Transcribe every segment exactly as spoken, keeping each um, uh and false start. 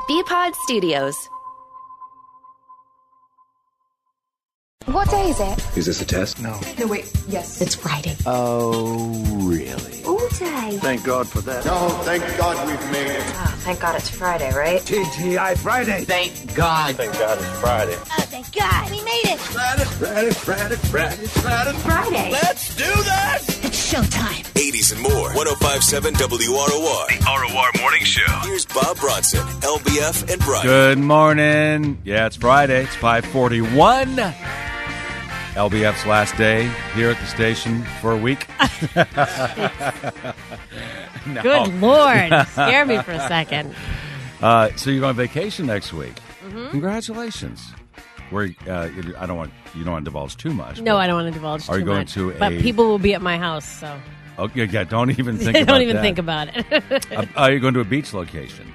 B-Pod Studios. What day is it? Is this a test? No. No, wait. Yes. It's Friday. Oh, really? All day. Thank God for that. Oh, thank God we've made it. Oh, thank God it's Friday, right? T G I Friday. Thank God. Thank God it's Friday. Oh, thank God. We made it. Friday, Friday, Friday, Friday, Friday. Friday. Let's do this! It's showtime. eighties and more. one oh five point seven W R O R. The R O R Morning Show. Here's Bob Bronson, L B F, and Brian. Good morning. Yeah, it's Friday. It's five forty-one. L B F's last day here at the station for a week. No. Good Lord. Scared me for a second. Uh, so you're on vacation next week. Mm-hmm. Congratulations. Where uh, I don't want you don't want to divulge too much. No, I don't want to divulge too much. Are you going to But a- people will be at my house, so. Okay, yeah, don't even think They about don't even that. think about it. uh, are you going to a beach location?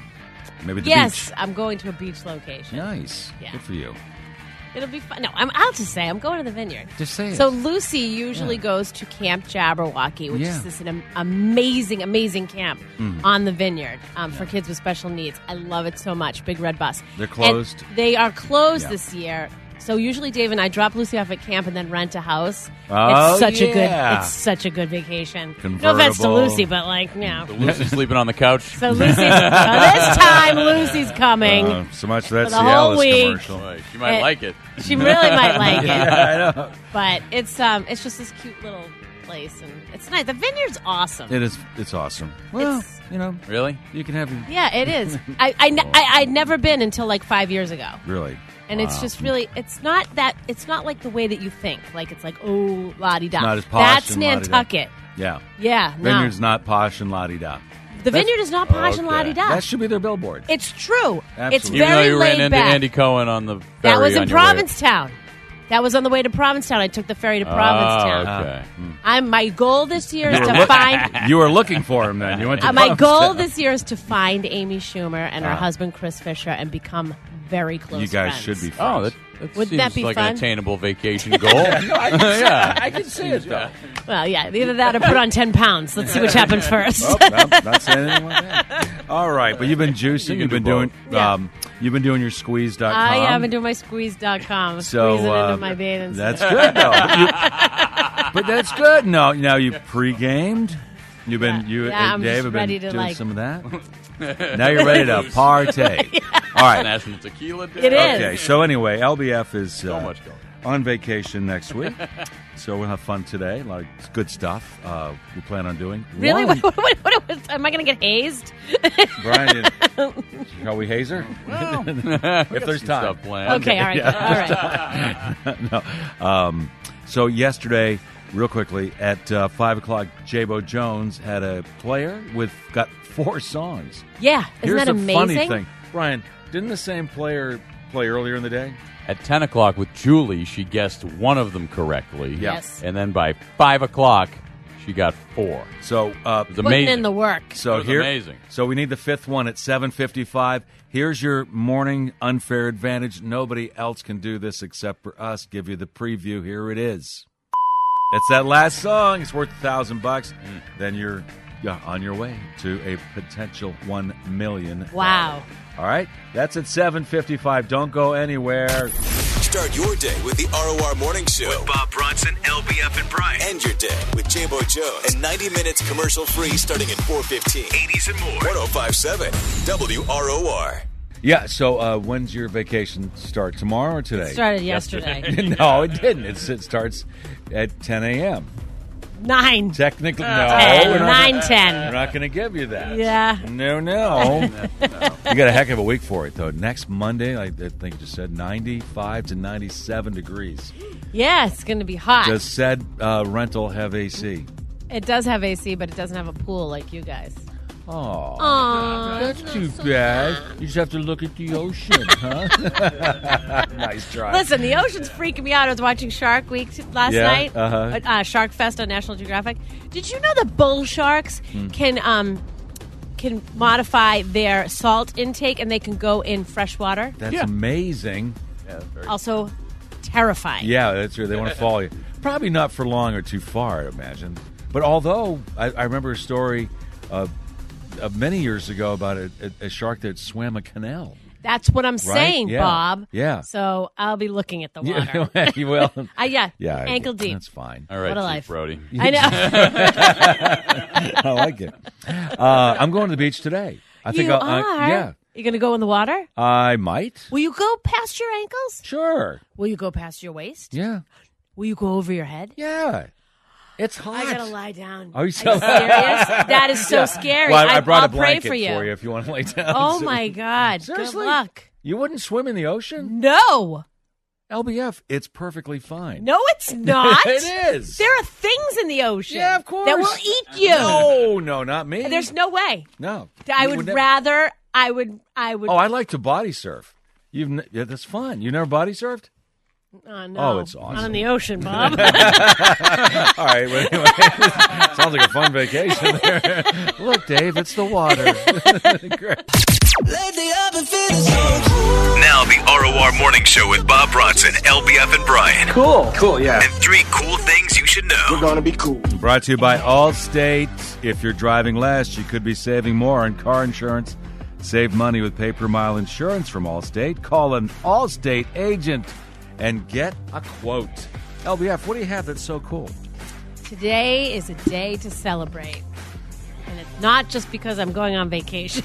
Maybe the Yes, beach. I'm going to a beach location. Nice. Yeah. Good for you. It'll be fun. No, I'm, I'll just say I'm going to the Vineyard. Just say it. So Lucy usually Yeah. goes to Camp Jabberwocky, which Yeah. is this an am- amazing, amazing camp Mm. on the Vineyard um, for kids with special needs. I love it so much. Big red bus. They're closed? And they are closed Yeah. this year. So usually Dave and I drop Lucy off at camp and then rent a house. Oh, it's such a good yeah. it's such a good vacation. No offense to Convertible. Lucy, but like, yeah. Lucy's sleeping on the couch. So Lucy's so this time Lucy's coming. Uh, so much for that For the whole Cialis week. commercial. Boy, she might Eh, like it. She really might like it. Yeah, I know. But it's um it's just this cute little place and it's nice. The Vineyard's awesome. It is. It's awesome. Well, It's- you know, Really? you can have your Yeah, it is. I, I, ne- I I'd never been until like five years ago. really. And it's Wow. just really, it's not that, it's not like the way that you think. Like, it's like, oh, la-di-da. Not as posh That's and la-di-da. Nantucket. Yeah. Yeah, no. Vineyard's not posh and la-di-da. The Vineyard is not posh and Okay. la-di-da. That should be their billboard. It's true. Absolutely. It's Even though very you ran laid into back. Andy Cohen on the ferry That was in on your way- Provincetown. That was on the way to Provincetown. I took the ferry to Provincetown. Oh, okay. I'm, my goal this year is You were to look- find... You were looking for him then. You went to Uh, my goal Provincetown. this year is to find Amy Schumer and her Ah. husband Chris Fisher and become very close You guys friends. should be friends. Oh, that, that Wouldn't seems that be like fun? an attainable vacation goal. yeah. I can see it, though. Well, yeah, either that or put on ten pounds. Let's see which happens first. Oh, well, not saying anything like that. All right, but you've been juicing. You can You've been do doing. both. Yeah. Um, you've been doing your squeeze dot com. I have been doing my squeeze dot com. So squeezing uh, into my bathing suit. that's good though. You- but that's good. No, now you pre-gamed. You've been Yeah. you Yeah, and I'm Dave just have ready been to, doing like- some of that. Now you're ready to partay. All right. National Tequila Day. It is. Okay. So anyway, L B F is So uh, much going on vacation next week. So we'll have fun today. A lot of good stuff uh, we plan on doing. Really? One- What, what, what, what, am I going to get hazed? Brian, shall we hazer? if there's time. Stuff planned. Okay, all right. All right. no. Um, so yesterday, real quickly, at uh, five o'clock, J-Bo Jones had a player with got four songs. Yeah. Isn't Here's that the amazing? funny thing. Brian, didn't the same player play earlier in the day? At ten o'clock with Julie, she guessed one of them correctly. Yeah. Yes. And then by five o'clock, she got four. So uh, It was Putting amazing. in the work. So It was here, amazing. So we need the fifth one at seven fifty-five. Here's your morning unfair advantage. Nobody else can do this except for us. Give you the preview. Here it is. It's that last song. It's worth a thousand bucks. Then you're yeah, on your way to a potential one million. Wow. All right, that's at seven fifty-five. Don't go anywhere. Start your day with the R O R Morning Show. With Bob Bronson, L B F, and Brian. End your day with J-Bo Jones. And ninety minutes commercial free starting at four fifteen. eighties and more. one oh five point seven W R O R. Yeah. So uh, when's your vacation start? Tomorrow or today? Started yesterday. No, it didn't. It's, it starts at ten a.m. Nine. Technically, no. Ten. we're not- Nine, ten. We're not going to give you that. Yeah. No, no. You got a heck of a week for it, though. Next Monday, I I think you just said ninety-five to ninety-seven degrees. Yeah, it's going to be hot. Does said uh, rental have A C? It does have A C, but it doesn't have a pool like you guys. Oh, Aw, that's too bad. You just have to look at the ocean, huh? Nice try. Listen, the ocean's freaking me out. I was watching Shark Week t- last Yeah, night, uh-huh. uh, Shark Fest on National Geographic. Did you know that bull sharks Hmm. can um, can modify their salt intake and they can go in fresh water? That's Yeah. amazing. Yeah, that's very Also terrifying. Yeah, that's true. They want to follow you. Probably not for long or too far, I imagine. But although I, I remember a story of uh, many years ago about a, a, a shark that swam a canal. That's what I'm saying, Yeah. Bob. Yeah. So I'll be looking at the water. Yeah, you will. Uh, yeah, Yeah, I- ankle deep. That's fine. All right, What a Chief life. Brody. I know. I like it. Uh, I'm going to the beach today. I think you I'll, are? Uh, yeah, You going to go in the water? I might. Will you go past your ankles? Sure. Will you go past your waist? Yeah. Will you go over your head? Yeah. It's hot. I gotta lie down. Are you Are you so- serious? That is so scary. Well, I, I brought I'll a blanket pray for you. if you want to lay down. Oh So- my God! Seriously? Good luck. You wouldn't swim in the ocean? No, L B F, it's perfectly fine. no, it's not. It is. There are things in the ocean. Yeah, of course. that will eat you. No, no, not me. There's no way. no. I You would ne- rather. I would. I would. Oh, I like to body surf. You've ne- yeah, that's fun. You never body surfed? Oh, no. Oh, it's Not awesome. in the ocean, Bob. All right. Well, anyway, sounds like a fun vacation there. Look, Dave, it's the water. Great. Now the R O R Morning Show with Bob Bronson, L B F, and Brian. Cool. Cool, yeah. And three cool things you should know. We're gonna be cool. Brought to you by Allstate. If you're driving less, you could be saving more on car insurance. Save money with pay-per-mile insurance from Allstate. Call an Allstate agent and get a quote. L B F, what do you have that's so cool? Today is a day to celebrate. And it's not just because I'm going on vacation.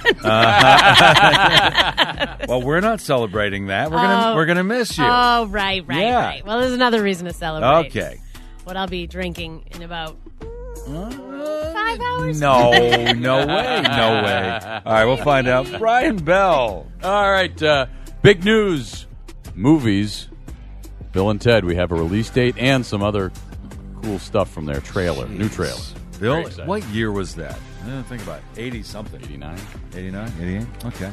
Well, we're not celebrating that. We're gonna Oh. we're gonna miss you. Oh, right, right, Yeah. right. Well, there's another reason to celebrate. Okay. What I'll be drinking in about Five hours? No, no way, no way. All right, we'll find out. Brian Bell. All right, uh, big news. Movies. Bill and Ted, we have a release date and some other cool stuff from their trailer, new trailer. Bill, Very exciting. what year was that? Eh, think about it. eighty-something. eighty-nine. eighty-nine, eighty-eight? Okay.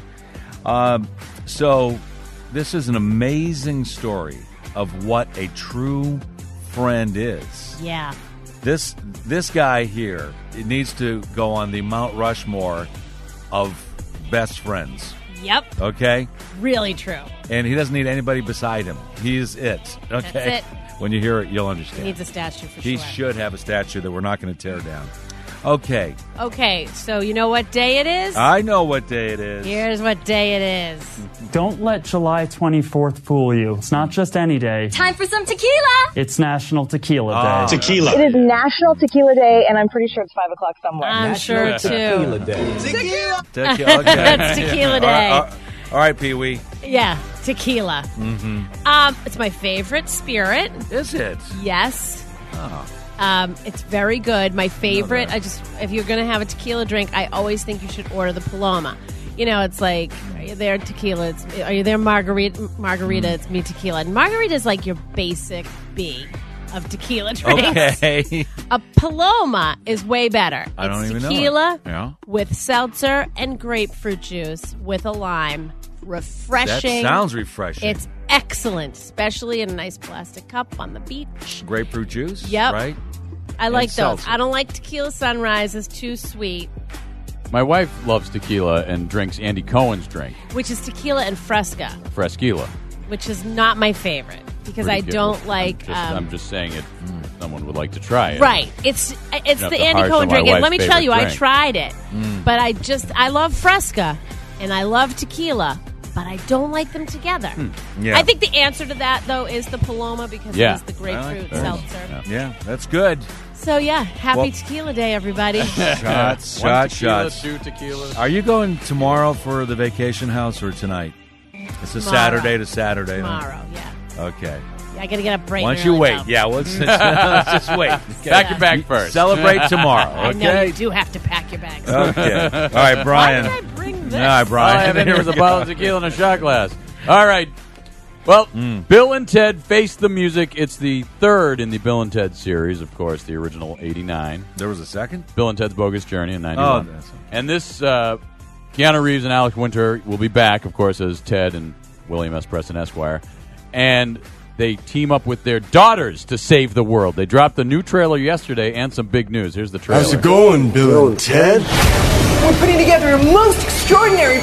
Um, so this is an amazing story of what a true friend is. Yeah. This this guy here it needs to go on the Mount Rushmore of best friends. Yep. Okay? Really true. And he doesn't need anybody beside him. He is it. Okay? That's it. When you hear it, you'll He understand. needs a statue for He sure. should have a statue that we're not going to tear down. Okay. Okay, so you know what day it is? I know what day it is. Here's what day it is. Don't let July twenty-fourth fool you. It's not just any day. Time for some tequila. It's National Tequila Day. Ah. Tequila. It is National Tequila Day, and I'm pretty sure it's five o'clock somewhere. I'm sure too. Tequila. Okay. It's tequila day. All right, all right, Pee Wee. Yeah, tequila. Mm-hmm. Um, it's my favorite spirit. Is it? Yes. Oh. Um, it's very good. My favorite. that. I just, if you're gonna have a tequila drink, I always think you should order the Paloma. You know, it's like, are you there tequila? It's, are you there margarita? Margarita, it's me tequila. And margarita is like your basic B of tequila drinks. Okay. A Paloma is way better. I don't it's even know tequila it. Yeah. with seltzer and grapefruit juice with a lime. That Refreshing. sounds refreshing. It's excellent, especially in a nice plastic cup on the beach. grapefruit juice. Yep. Right. I like those. seltzer. I don't like tequila sunrise. It's too sweet, My wife loves tequila and drinks Andy Cohen's drink, which is tequila and fresca, Fresquila. which is not my favorite because Pretty I good. don't I'm like. just, um, I'm just saying it. Someone would like to try it. Right. It's it's Not the to Andy harsh Cohen on my drink. And let wife's me tell you, favorite I drink. tried it, Mm. but I just I love Fresca and I love tequila, but I don't like them together. Yeah. I think the answer to that though is the Paloma because Yeah. it is the grapefruit that. seltzer. Yeah. Yeah, that's good. So yeah, happy Well- Tequila Day, everybody. Shots, One shots, tequila, shots. two tequilas. Are you going tomorrow for the vacation house or tonight? It's a Tomorrow. Saturday to Saturday. huh? Tomorrow, yeah. Okay. Yeah, I got to get up bright. Why and don't you early, wait? though. Yeah, let's, let's just wait. Okay. Pack your bag You first. Celebrate tomorrow, I know okay? you do have to pack your bags. Okay. All right, Brian. Why did I bring this? All right, All Brian. I have in here is a bottle of tequila and a shot glass. All right. Well, Bill and Ted Face the Music. It's the third in the Bill and Ted series, of course, the original eighty-nine. There was a second? Bill and Ted's Bogus Journey in ninety-one. Oh, that's okay. And this, uh, Keanu Reeves and Alex Winter will be back, of course, as Ted and William S. Preston Esquire. And they team up with their daughters to save the world. They dropped the new trailer yesterday and some big news. Here's the trailer. How's it going, Bill and Ted? We're putting together a most extraordinary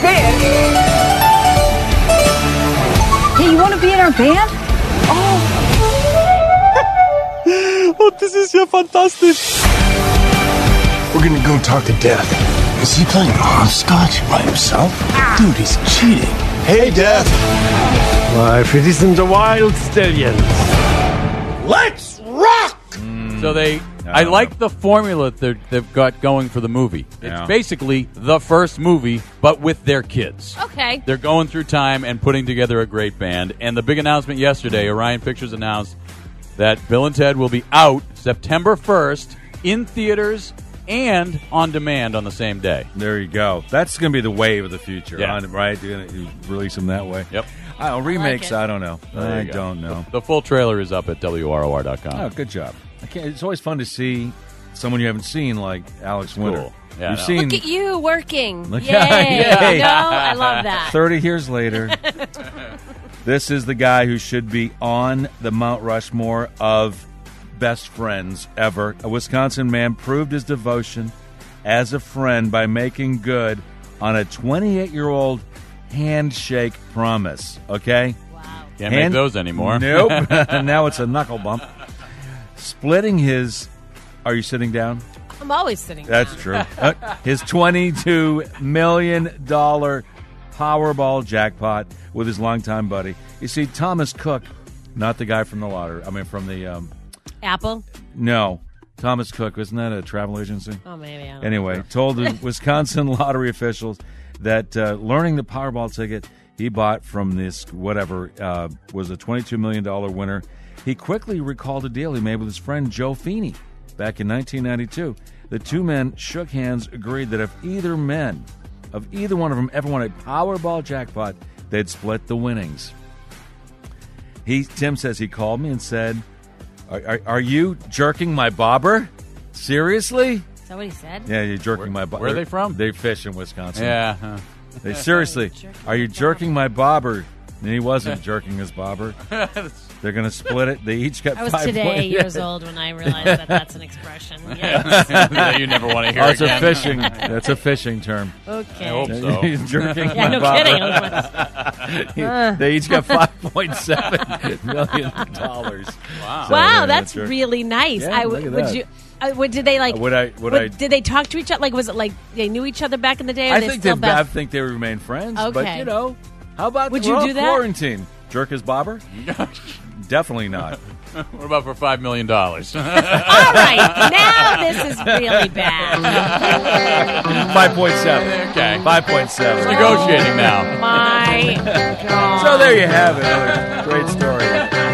band. Hey, you want to be in our band? We're gonna go talk to Death. Is he playing hopscotch by himself? Dude, he's cheating. Hey, Dad. Why, if it isn't the Wild Stallions. Let's rock! So they, I, I like the formula that they've got going for the movie. It's Yeah. basically the first movie, but with their kids. Okay. They're going through time and putting together a great band. And the big announcement yesterday, Orion Pictures announced that Bill and Ted will be out September first in theaters and on demand on the same day. There you go. That's going to be the wave of the future, Yeah. huh? Right? You're going to release them that way. Yep. I don't, remakes, it. I don't know. There I you go. don't know. The full trailer is up at W R O R dot com. Oh, good job. I can't, it's always fun to see someone you haven't seen like Alex Winter. Cool. Yeah, You've I know. seen Look at you working. Look- Yay. Yay. No, I love that. thirty years later. This is the guy who should be on the Mount Rushmore of best friends ever. A Wisconsin man proved his devotion as a friend by making good on a twenty-eight-year-old handshake promise. Okay? Can't make those anymore. Nope. Now it's a knuckle bump. Splitting his... Are you sitting down? I'm always sitting That's down. true. Uh, his twenty-two million dollars Powerball jackpot with his longtime buddy. You see, Thomas Cook, not the guy from the lottery. I mean, from the... Um, Apple? no. Thomas Cook, isn't that a travel agency? Oh, maybe. I don't Anyway, know. told the Wisconsin lottery officials that uh, learning the Powerball ticket he bought from this, whatever, uh, was a twenty-two million dollars winner. He quickly recalled a deal he made with his friend Joe Feeney back in nineteen ninety-two. The two men shook hands, agreed that if either men, of either one of them ever won a Powerball jackpot, they'd split the winnings. He, Tim says he called me and said, are, are, are you jerking my bobber? Seriously? Is that what he said? Yeah, you're jerking Where- my bobber. where are they from? They fish in Wisconsin. Yeah. Huh. They seriously, are you jerking my bobber? And he wasn't jerking his bobber. They're going to split it. They each got I was five today points. years old when I realized that that's an expression. Yes. That you never want to hear Oh, it's a again. fishing. That's a fishing term. Okay. I hope so. He's jerking Yeah, my no bobber. kidding. Uh. They each got five point seven million dollars. Wow. So, Wow, yeah, that's jerk- really nice. Yeah, I look w- at would that. you? Uh, would, did they like? Would I- would would- I- Did they talk to each other? Like, was it like they knew each other back in the day? Or I they think still they. I best? think they remain friends. But Okay. you know, how about Would we're you all do that? quarantine? Jerk his bobber? Definitely not. What about for five million dollars? All right, now this is really bad. Five point seven. Okay. Five point seven. Negotiating now. My God. So there you have it. Another great story.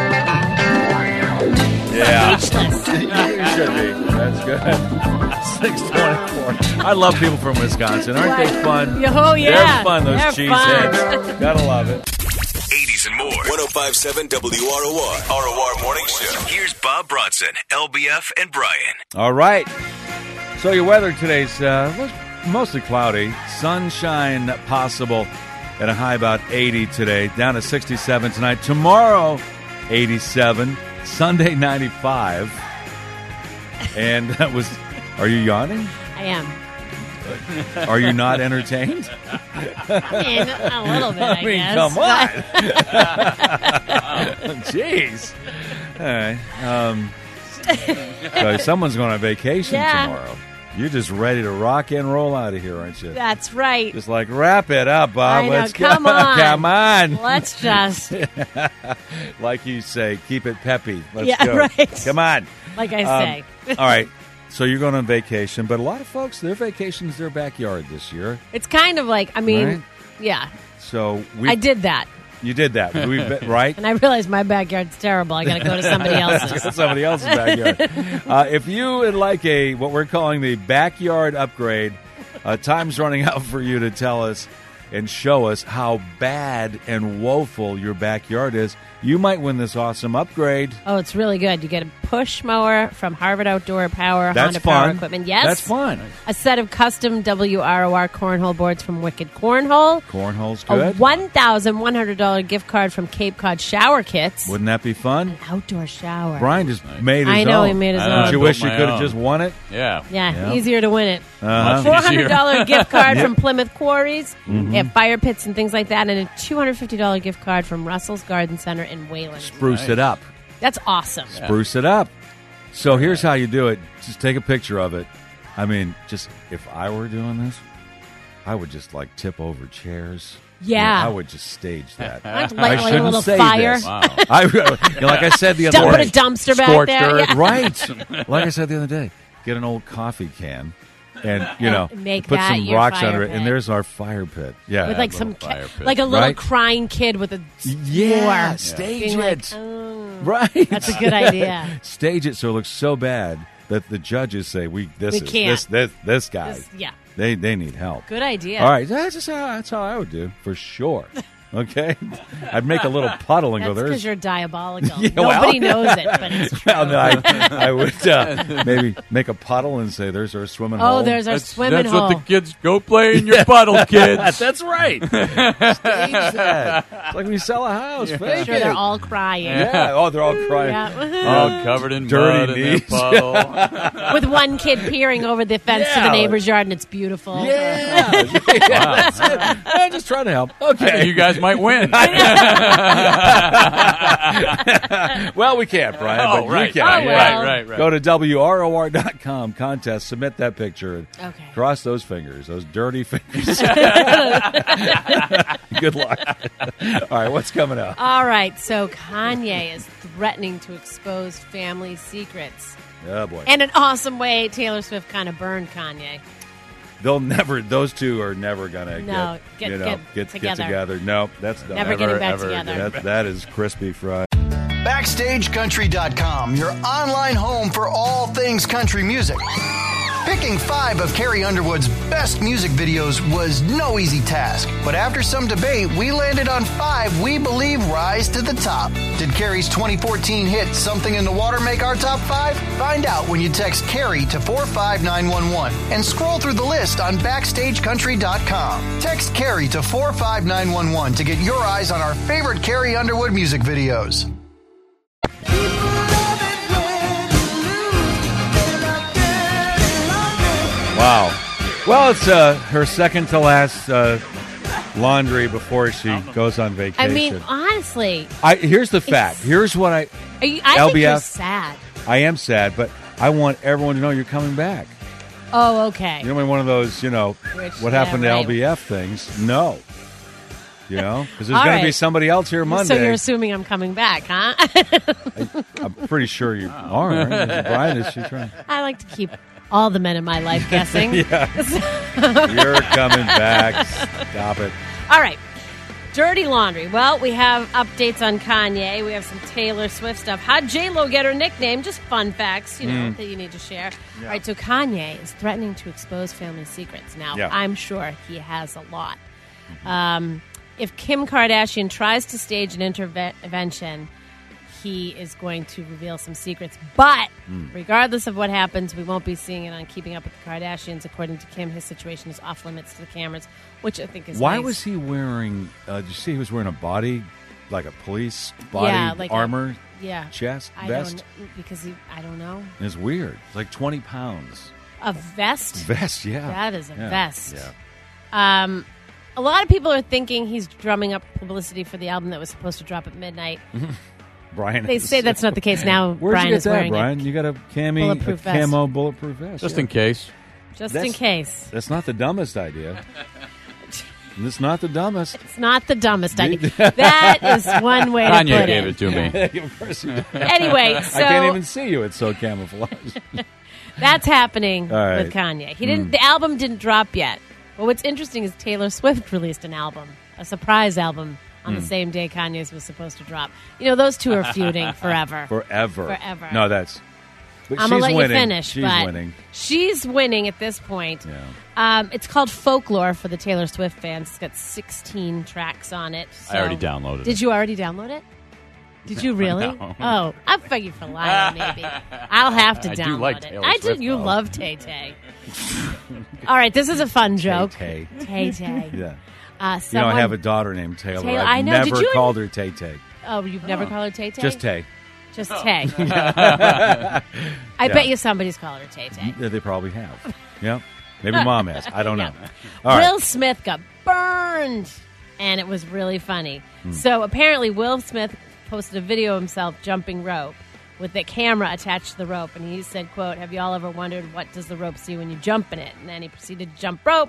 Yeah. Speechless. Should be. That's good. six twenty-four. I love people from Wisconsin. Aren't they fun? Oh, yeah. They're fun, those They're cheeseheads. fun. Gotta love it. eighties and more. one oh five point seven W R O R. R O R Morning Show. Here's Bob Bronson, L B F, and Brian. All right. So your weather today's uh, mostly cloudy. Sunshine possible at a high about eighty today. Down to sixty-seven tonight. Tomorrow, eighty-seven. Sunday, ninety-five. And that was... Are you yawning? I am. Are you not entertained? I mean, a little bit, I, I mean, guess. come on. Jeez. All right. Um, so someone's going on vacation Yeah. tomorrow. You're just ready to rock and roll out of here, aren't you? That's right. Just like, wrap it up, Bob. I know. Let's Come go. on. Come on. Let's just, Like you say, keep it peppy. Let's Yeah, go. right. Come on. like I Um, say. All right. So you're going on vacation, but a lot of folks, their vacation's their backyard this year. It's kind of like, I mean, Right? yeah, So we I did that. You did that. We've been, right? And I realized my backyard's terrible. I got to go to somebody else's. Somebody else's backyard. Uh, if you would like a what we're calling the backyard upgrade, uh, time's running out for you to tell us and show us how bad and woeful your backyard is. You might win this awesome upgrade. Oh, it's really good. You get a push mower from Harvard Outdoor Power, That's Honda Power fun. Equipment. Yes. That's fun. A set of custom W R O R cornhole boards from Wicked Cornhole. Cornhole's A good. one thousand one hundred dollars gift card from Cape Cod Shower Kits. Wouldn't that be fun? Outdoor shower. Brian just made his I know, own. he made his I know, own. I Don't you built wish you my could have own. just won it? Yeah. Yeah, Yeah. easier to win it. Uh-huh. four hundred dollars gift card Yep. from Plymouth Quarries. Mhm. They have fire pits and things like that. And a two hundred fifty dollars gift card from Russell's Garden Center in Wayland. Spruce it up. That's awesome. Spruce it up. So here's how you do it. Just take a picture of it. I mean, just if I were doing this, I would just like tip over chairs. Yeah. I would just stage that. I'd light I like a little say fire. this. Wow. I, you know, like I said the other Don't day. put a dumpster back Scorched there. earth. Yeah. Right. Like I said the other day, get an old coffee can and, you know, Make put that some your rocks fire under it, pit. and there's our fire pit. Yeah. With like little some, fire ki- pit. like a little Right? crying kid with a Yeah, sword. stage Being it. like, oh, Right. that's a good idea. Stage it so it looks so bad that the judges say, "We this We is can't. this this this guy. This- yeah. They they need help." Good idea. All right, that's just how that's how I would do for sure. Okay, I'd make a little puddle and That's go there. because you're diabolical. Yeah, well- Nobody knows it, but it's true. Well, no, I, I would uh, maybe make a puddle and say, "There's our swimming hole." Oh, there's our That's, swimming that's hole. what the kids go play in your puddle, kids. That's right. Stage that. It's like we sell a house. I'm Fake sure it. they're all crying. Yeah. Oh, they're all crying. Yeah. All covered in Dirty mud in their knees. puddle. With one kid peering over the fence to the Yeah. neighbor's yard, and it's beautiful. Yeah. Yeah, that's it. I'm just trying to help. Okay. You guys might win. Well, we can't, Brian, Oh, but right. you can. Oh, Yeah. well. Right, right, right. Go to W R O R dot com, contest, submit that picture, and Okay. cross those fingers, those dirty fingers. Good luck. All right, what's coming up? All right, so Kanye is threatening to expose family secrets. Oh, boy. And an awesome way Taylor Swift kind of burned Kanye. They'll never, those two are never going to No, get, get- you know, get get, together. get together. No, that's done. Never getting back together. That, that is crispy fried. Backstage Country dot com, your online home for all things country music. Picking five of Carrie Underwood's best music videos was no easy task, but after some debate, we landed on five we believe rise to the top. Did Carrie's twenty fourteen hit Something in the Water make our top five? Find out when you text Carrie to four five nine one one and scroll through the list on Backstage Country dot com. Text Carrie to four five nine one one to get your eyes on our favorite Carrie Underwood music videos. Wow. Well, it's uh, her second to last uh, laundry before she goes on vacation. I mean, honestly, I, here's the fact. Here's what I... are you, I L think B F, you're sad. I am sad, but I want everyone to know you're coming back. Oh, okay. You know, one of those, you know, Which, what yeah, happened to right. L B F things? No. You know? Because there's All going to be right. somebody else here Monday. So you're assuming I'm coming back, huh? I'm pretty sure you are. Right? Brian, is she trying? I like to keep all the men in my life guessing. Yeah. You're coming back. Stop it. All right. Dirty laundry. Well, we have updates on Kanye. We have some Taylor Swift stuff. How'd J-Lo get her nickname? Just fun facts, you know, Mm. that you need to share. All right, so Kanye is threatening to expose family secrets. Now, Yeah. I'm sure he has a lot. Um, if Kim Kardashian tries to stage an intervention, he is going to reveal some secrets. But Mm. regardless of what happens, we won't be seeing it on Keeping Up with the Kardashians. According to Kim, his situation is off limits to the cameras, which I think is Why nice. was he wearing, uh, did you see he was wearing a body, like a police body Yeah, like a- armor yeah. chest I vest? don't because he, I don't know. It's weird. It's like twenty pounds. A vest? Vest, yeah. That is a Yeah, vest. Yeah. Um, a lot of people are thinking he's drumming up publicity for the album that was supposed to drop at midnight. Brian, They say that's not the case now. Where'd Brian you get is that, wearing Brian? a You got a cami, bulletproof a vest. camo bulletproof vest. Just yeah. in case. just That's- in case. That's not the dumbest idea. It's not the dumbest. It's not the dumbest idea. That is one way to Kanye put gave it. it to me. Of course you did. Anyway, so I can't even see you. It's so camouflaged. that's happening All right. with Kanye. He didn't. Mm. The album didn't drop yet. But what's interesting is Taylor Swift released an album, a surprise album, on the Mm. same day Kanye's was supposed to drop. You know, those two are feuding forever. Forever. Forever. No, that's. But I'm she's gonna let winning. you finish. She's but winning. She's winning at this point. Yeah. Um, it's called Folklore for the Taylor Swift fans. It's got sixteen tracks on it. I already so- downloaded Did it. you already download it? Did you really? No. Oh, I figured for lying, maybe. I'll have to I do download like it. Taylor I do. Swift, You though. love Tay Tay. All right, this is a fun joke. Tay. Tay Tay. Yeah. Uh, You know, someone, I have a daughter named Taylor. Taylor, I've I know. never Did you- called her Tay Tay. Oh, you've never called her Tay Tay? Just Tay. Just Tay. I Yeah. bet you somebody's called her Tay Tay. Yeah, they probably have. Yeah. Maybe mom has. I don't know. All Will right. Smith got burned, and it was really funny. Hmm. So apparently, Will Smith posted a video of himself jumping rope with the camera attached to the rope, and he said, "quote Have you all ever wondered what does the rope see when you jump in it?" And then he proceeded to jump rope,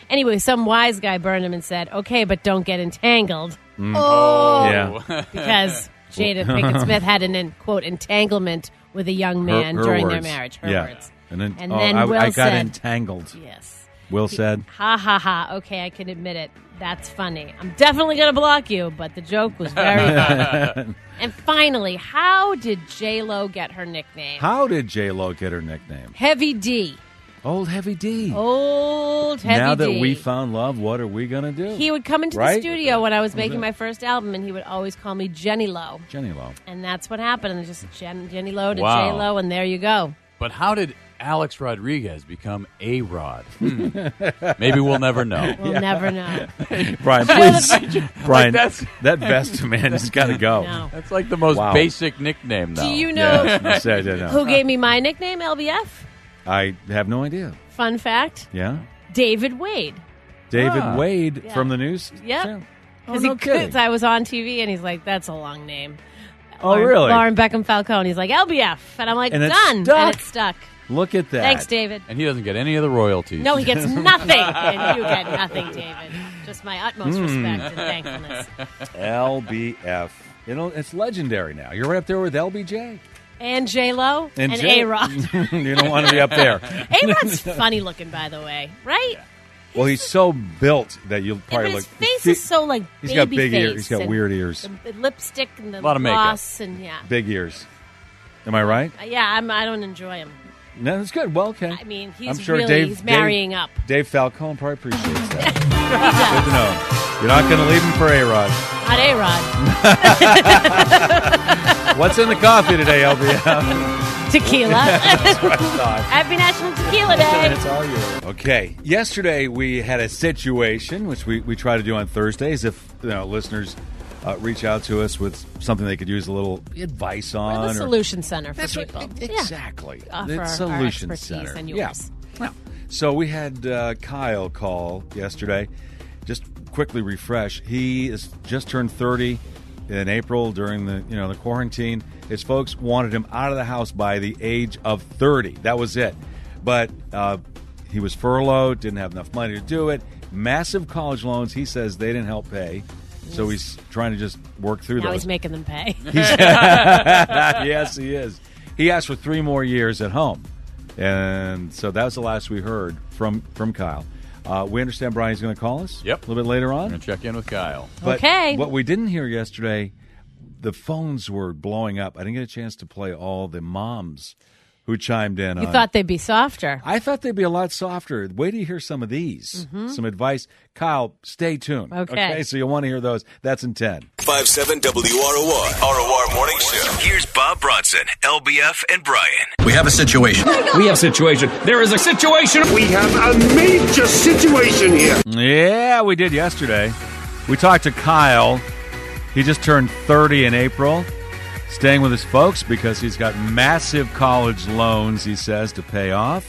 Anyway, some wise guy burned him and said, okay, but don't get entangled. Mm. Oh. Yeah. Because Jada Pinkett Smith had an, in, quote, entanglement with a young man her, her during words. their marriage. Her yeah. words. And then, And oh, then I, Will I got said- entangled. Yes. Will said. Ha, ha, ha. Okay, I can admit it. That's funny. I'm definitely going to block you, but the joke was very funny. And finally, how did J-Lo get her nickname? How did J-Lo get her nickname? Heavy D. Old Heavy D. Old Heavy D. Now that we found love, what are we going to do? He would come into Right? the studio when I was making it? my first album, and he would always call me Jenny Lo. Jenny Lo. And that's what happened. And it's just Jen, Jenny Lo to Wow. J-Lo, and there you go. But how did Alex Rodriguez become A-Rod? Hmm. Maybe we'll never know. We'll never know. Brian, please. Brian, Like, that's- that vest, man, has got to go. No. That's like the most Wow. basic nickname, though. Do you know Yeah, I don't know. who gave me my nickname, L B F? I have no idea. Fun fact, Yeah? David Wade. David Ah. Wade Yeah. from the news? Yep. channel? Oh, Because no kidding. I was on T V, and he's like, that's a long name. Oh, Lauren, really? Lauren Beckham Falcone. He's like, L B F. And I'm like, And it's done. stuck. And it's stuck. Look at that. Thanks, David. And he doesn't get any of the royalties. No, he gets nothing. And you get nothing, David. Just my utmost Hmm. respect and thankfulness. L B F. You know, it's legendary now. You're right up there with L B J. And J-Lo and, J- A-Rod. You don't want to be up there. A-Rod's funny looking, by the way, right? Well, he's so built that you'll Yeah, probably but look. his face see- is so like He's baby got big face ears. He's got and weird ears. The, the lipstick and the A lot of makeup. gloss and yeah, Big ears. Am I right? Uh, yeah. I'm, I don't enjoy him. No, that's good. Well, okay. I mean, he's I'm sure really Dave, he's marrying Dave, up. Dave Falcone probably appreciates that. Good to know. You're not going to leave him for A-Rod. Not A-Rod. What's in the coffee today, L B F? Tequila. That's what I thought. Happy National Tequila Day. That's all you. Okay. Yesterday we had a situation, which we, we try to do on Thursdays. If you know, listeners uh, reach out to us with something they could use a little advice on. We're the or- Solution Center for That's people. right. Yeah. Exactly. Offer The our Solution expertise Center. and Yeah. yours. Well, so we had uh, Kyle call yesterday. Just quickly refresh. He is just turned thirty in April during the you know the quarantine. His folks wanted him out of the house by the age of thirty. That was it. But uh, he was furloughed, didn't have enough money to do it. Massive college loans. He says they didn't help pay. So he's trying to just work through Now those. he's making them pay. Yes, he is. He asked for three more years at home. And so that was the last we heard from, from Kyle. Uh, we understand Brian's going to call us. Yep. A little bit later I'm on. going to check in with Kyle. But Okay. what we didn't hear yesterday, the phones were blowing up. I didn't get a chance to play all the moms who chimed in. You on, thought they'd be softer. I thought they'd be a lot softer. Wait till you hear some of these. Mm-hmm. Some advice. Kyle, stay tuned. Okay. So you'll want to hear those. That's in ten. five seven W R O R. R O R Morning Show. Here's Bob Bronson, L B F, and Brian. We have a situation. We have a situation. There is a situation. We have a major situation here. Yeah, we did yesterday. We talked to Kyle. He just turned thirty in April, staying with his folks because he's got massive college loans, he says, to pay off.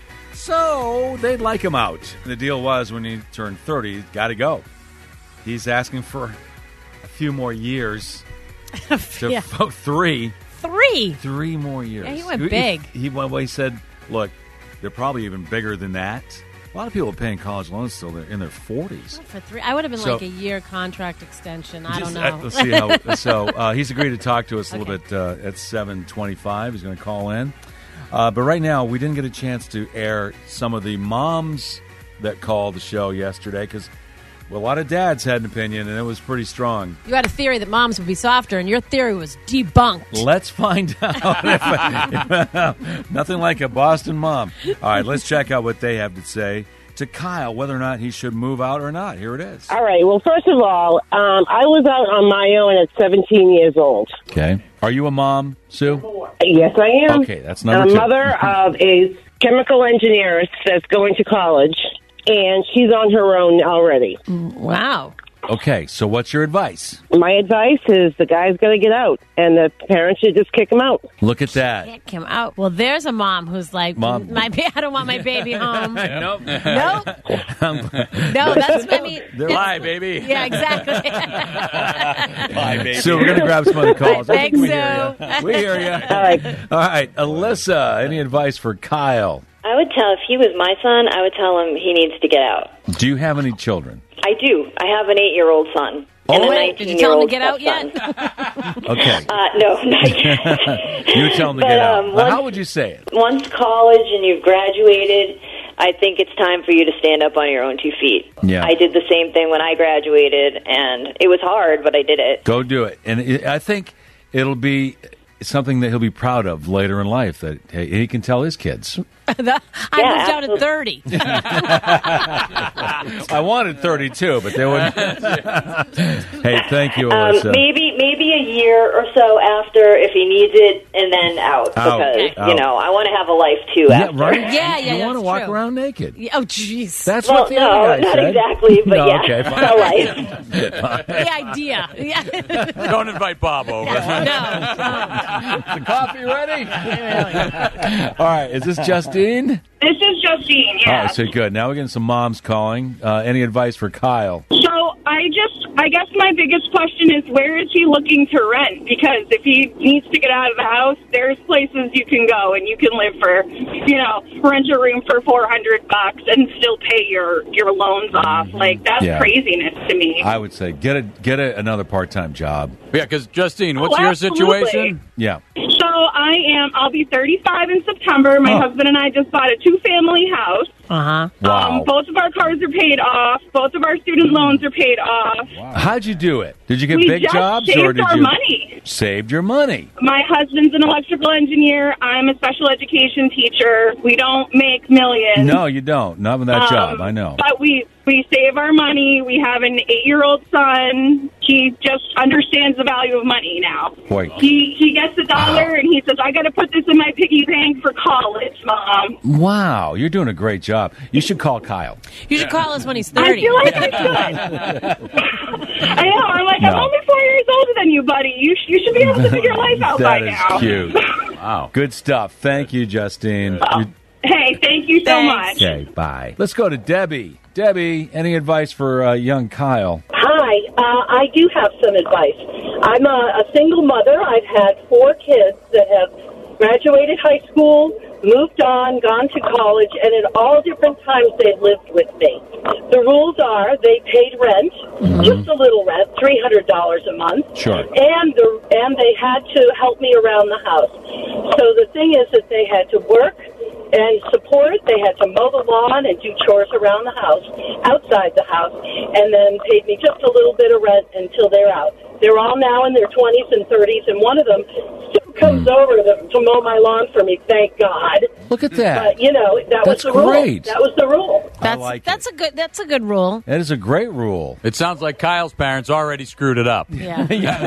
So they'd like him out. The deal was when he turned thirty, he's got to go. He's asking for a few more years. To Yeah. fo- three. Three. Three more years. Yeah, he went big. He, he, well, he said, look, they're probably even bigger than that. A lot of people are paying college loans still they're in their forties. For three, I would have been So- like a year contract extension. I don't Just, know. uh, let's see how. So uh, he's agreed to talk to us a little Okay. bit uh, at seven twenty-five. He's going to call in. Uh, but right now, we didn't get a chance to air some of the moms that called the show yesterday because well, a lot of dads had an opinion, and it was pretty strong. You had a theory that moms would be softer, and your theory was debunked. Let's find out. If, nothing like a Boston mom. All right, let's check out what they have to say to Kyle, whether or not he should move out or not. Here it is. All right. Well, first of all, um, I was out on my own at seventeen years old. Okay. Are you a mom, Sue? Yes, I am. Okay, that's number I'm a two. mother of a chemical engineer that's going to college, and she's on her own already. Wow. Okay, so what's your advice? My advice is the guy's got to get out, and the parents should just kick him out. Look at that. Kick him out. Well, there's a mom who's like, Mom. my ba- I don't want my baby home. Nope. Nope. No, that's, I mean. They're- it's- Lie, baby. Yeah, exactly. Bye, baby. So we're going to grab some other calls. I Thanks, think we hear Sue. you. We hear you. All right. All right, Alyssa, any advice for Kyle? I would tell, if he was my son, I would tell him he needs to get out. Do you have any children? I do. I have an eight-year-old son. Oh, and a wait, did you tell him to get out stepson. yet? Okay. Uh, no, not yet. You tell them to But, get out. um, Well, once- how would you say it? Once college and you've graduated, I think it's time for you to stand up on your own two feet. Yeah. I did the same thing when I graduated, and it was hard, but I did it. Go do it. And it, I think it'll be something that he'll be proud of later in life, that hey, he can tell his kids. I Yeah, moved out at thirty. I wanted thirty-two, but they wouldn't. Hey, thank you, Um, Alyssa. maybe maybe a year or so after if he needs it, and then out. Out. Because, Out. you know, I want to have a life, too, Yeah, after. right? Yeah, yeah, You want to that's walk true. around naked. Yeah, oh, jeez. That's Well, what the no, other guy not said. exactly, but No, yeah, okay, fine. a life. The idea. Yeah. Don't invite Bob over. The coffee ready? All right, is this Justine? This is Justine, Oh, yeah. so good. Now we're getting some moms calling. Uh, any advice for Kyle? So I just, I guess my biggest question is, where is he looking to rent? Because if he needs to get out of the house, there's places you can go and you can live for, you know, rent a room for four hundred bucks and still pay your, your loans off. Like, that's Yeah. craziness to me. I would say get a get a, another part time job. Yeah, because Justine, what's Oh, your absolutely. situation? Yeah. So I am, I'll be thirty-five in September. My Oh. husband and I just bought a two-family house. Uh-huh. Wow. Um, both of our cars are paid off. Both of our student loans are paid off. How'd you do it? Did you get We big just jobs saved or did our you money. saved your money? My husband's an electrical engineer. I'm a special education teacher. We don't make millions. No, you don't. Not with that Um, job. I know. But we, we save our money. We have an eight-year-old son. He just understands the value of money now. Boy. He he gets a dollar and he says, I got to put this in my piggy bank for college, Mom. Wow, you're doing a great job. You should call Kyle. You should call us when he's I thirty. feel like I should. I know. I'm like, No. I'm only four years older than you, buddy. You, sh- you should be able to figure your life out by That is now. cute. Wow. Good stuff. Thank you, Justine. You- Hey, thank you so Thanks. much. Okay, bye. Let's go to Debbie. Debbie, any advice for uh, young Kyle? Hi, uh, I do have some advice. I'm a, a single mother. I've had four kids that have graduated high school, moved on, gone to college, and at all different times they've lived with me. The rules are they paid rent, Mm-hmm. just a little rent, three hundred dollars a month. Sure. And, the, and they had to help me around the house. So the thing is that they had to work and support. They had to mow the lawn and do chores around the house, outside the house, and then paid me just a little bit of rent until they're out. They're all now in their twenties and thirties, and one of them still comes over to, to mow my lawn for me, thank God. Look at that. But, you know, that That's was the rule. great. That was the rule. That's like that's a good that's a good rule. That is a great rule. It sounds like Kyle's parents already screwed it up. Yeah.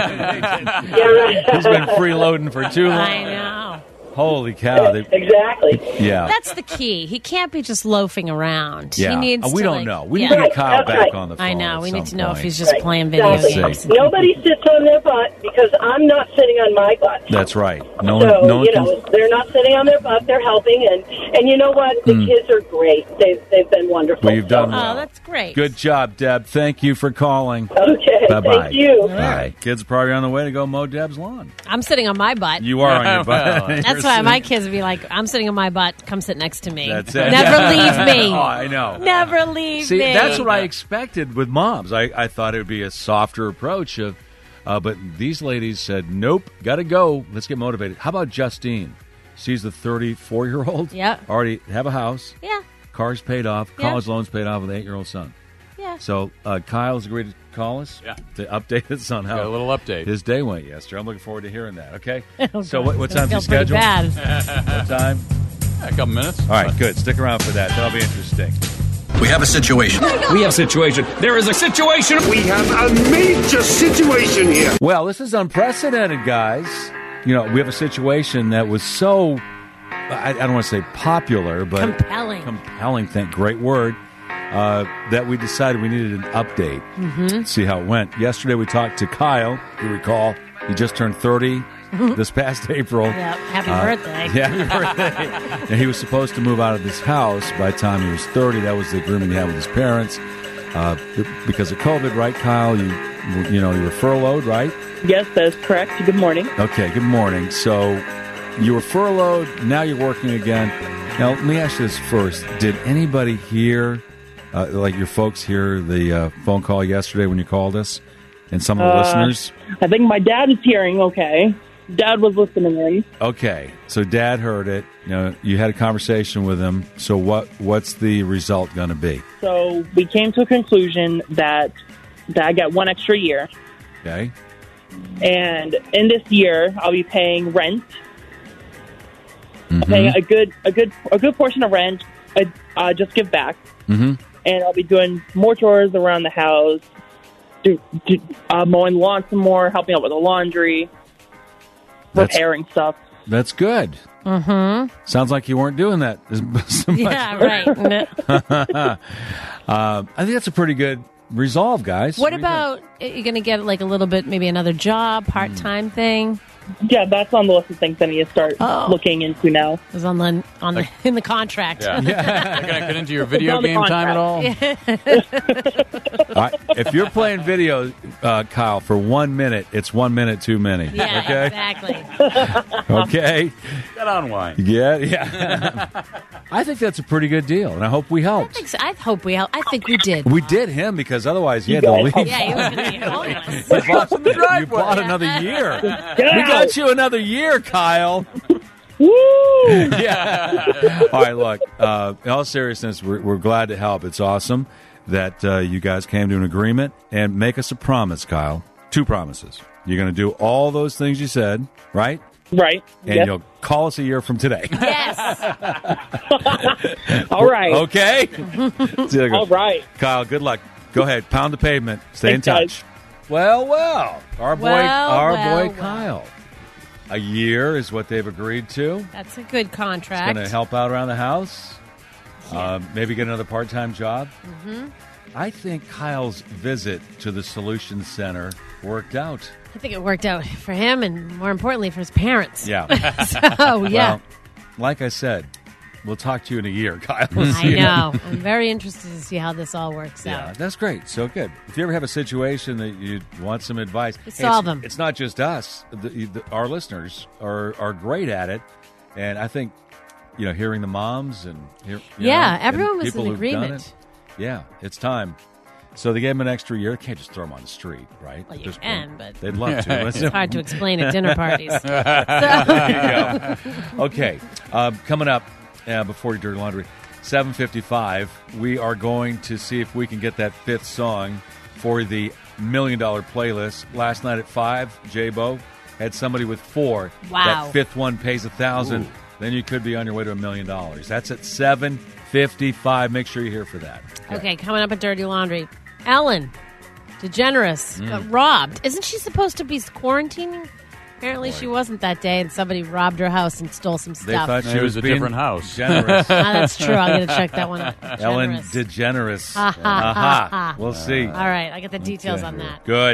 Yeah, right. He's been freeloading for too long. I know. Holy cow. They, Exactly. yeah. That's the key. He can't be just loafing around. yeah. He needs Uh, we to, don't like- know. We yeah. need to get Right, Kyle that's back right. on the phone. I know. at We some need to know point. if he's just Right. playing video Exactly. games. Nobody sits on their butt because I'm not sitting on my butt. That's right. No So, one, no one you can. know, they're not sitting on their butt, they're helping, and, and you know what? The Mm. kids are great. They've, they've been wonderful. Well, you've done Oh, well. that's great. Good job, Deb. Thank you for calling. Okay, Bye-bye. thank you. Bye. Kids are probably on the way to go mow Deb's lawn. I'm sitting on my butt. You are on your butt. That's You're why sitting- my kids would be like, I'm sitting on my butt. Come sit next to me. That's it. Never leave me. Oh, I know. Never leave See, me. that's what I expected with moms. I, I thought it would be a softer approach, of, uh, but these ladies said, nope, got to go. Let's get motivated. How about Justine? She's the thirty-four-year-old. Yeah. Already have a house. Yeah. Cars paid off. Yeah. College loans paid off with an eight-year-old son. Yeah. So uh, Kyle's agreed to call us Yeah. to update us on how Got a little update. his day went yesterday. I'm looking forward to hearing that, okay? Oh, so God, what, what it's gonna time's feel your pretty schedule? bad. What time? Yeah, a couple minutes. All right, good. Stick around for that. That'll be interesting. We have a situation. We have a situation. There is a situation. We have a major situation here. Well, this is unprecedented, guys. You know, we have a situation that was so, I, I don't want to say popular, but Compelling. compelling, think, great word, uh, that we decided we needed an update. Mm-hmm. See how it went. Yesterday we talked to Kyle. You recall, he just turned thirty this past April. Yep. Happy Uh, birthday. Yeah, happy birthday. And he was supposed to move out of this house by the time he was thirty. That was the agreement he had with his parents. Uh, because of COVID, right, Kyle? You, you know, you were furloughed, right? Yes, that's correct. Good morning. Okay, good morning. So you were furloughed, now you're working again. Now, let me ask you this first. Did anybody hear, uh, like your folks hear the uh, phone call yesterday when you called us? And some of the Uh, listeners? I think my dad is hearing okay. Dad was listening in. Okay, so Dad heard it. You know, you had a conversation with him. So what? What's the result going to be? So we came to a conclusion that that I get one extra year. Okay. And in this year, I'll be paying rent. Mm-hmm. I'm paying a good, a good, a good portion of rent. I uh, just give back, Mm-hmm. and I'll be doing more chores around the house, do, do, uh, mowing the lawn some more, helping out with the laundry, That's- repairing stuff. That's good. Mm-hmm. Sounds like you weren't doing that as so much. Yeah, right. uh, I think that's a pretty good resolve, guys. What do you about, you're going to get like a little bit, maybe another job, part-time thing? Yeah, that's on the list of things I need to start Oh. looking into now. It was on the, on the, in the contract. Yeah. They're going to get into your video on the game time at all? All right, if you're playing video, uh, Kyle, for one minute, it's one minute too many. Yeah, okay? exactly. Okay. Get on wine. Yeah, yeah. I think that's a pretty good deal, and I hope we I, helped. think so. I hope we helped. I think we did. We did him because otherwise he You had to guys leave. helped. Yeah, he was going to be homeless. You bought, you bought another year. We got you another year, Kyle. Woo! Yeah. All right, look, uh, in all seriousness, we're, we're glad to help. It's awesome that uh, you guys came to an agreement. And make us a promise, Kyle. Two promises. You're going to do all those things you said, right? Right. And Yes. you'll call us a year from today. Yes. All right. Okay? See you later. All right. Kyle, good luck. Go ahead. Pound the pavement. Stay Thanks, in guys. touch. Well, well. Our boy, Well, our well, boy well. Kyle. A year is what they've agreed to. That's a good It's contract. going to help out around the house. Uh, maybe get another part-time job. Mm-hmm. I think Kyle's visit to the Solutions Center worked out. I think it worked out for him and, more importantly, for his parents. Yeah. So, yeah. Well, like I said, we'll talk to you in a year, Kyle. We'll I see you. know. I'm very interested to see how this all works Yeah, out. that's great. So good. If you ever have a situation that you want some advice, We hey, solve it's, them. It's not just us. The, the, our listeners are, are great at it. And I think, you know, hearing the moms and hear, you Yeah, know, everyone and was people in who've done agreement. it, yeah, it's time. So they gave him an extra year. They can't just throw him on the street, right? Well, At you this can, point. but They'd love to. it's hard to explain at dinner parties. There you go. Okay, um, coming up uh, before your dirty laundry, seven fifty-five. We are going to see if we can get that fifth song for the million dollar playlist. Last night at five, J-Bo had somebody with four. Wow. That fifth one pays a thousand. Then you could be on your way to a million dollars. That's at seven fifty-five. Make sure you're here for that. Okay, coming up at Dirty Laundry. Ellen DeGeneres Mm. got robbed. Isn't she supposed to be quarantining? Apparently she wasn't that day, and somebody robbed her house and stole some They stuff. thought she It was was a being different house. Generous. Ah, that's true. I'm going to check that one out. Ellen Generous. DeGeneres. Ha, ha, ha, Aha. ha. We'll see. All right, I got the details on that. Good.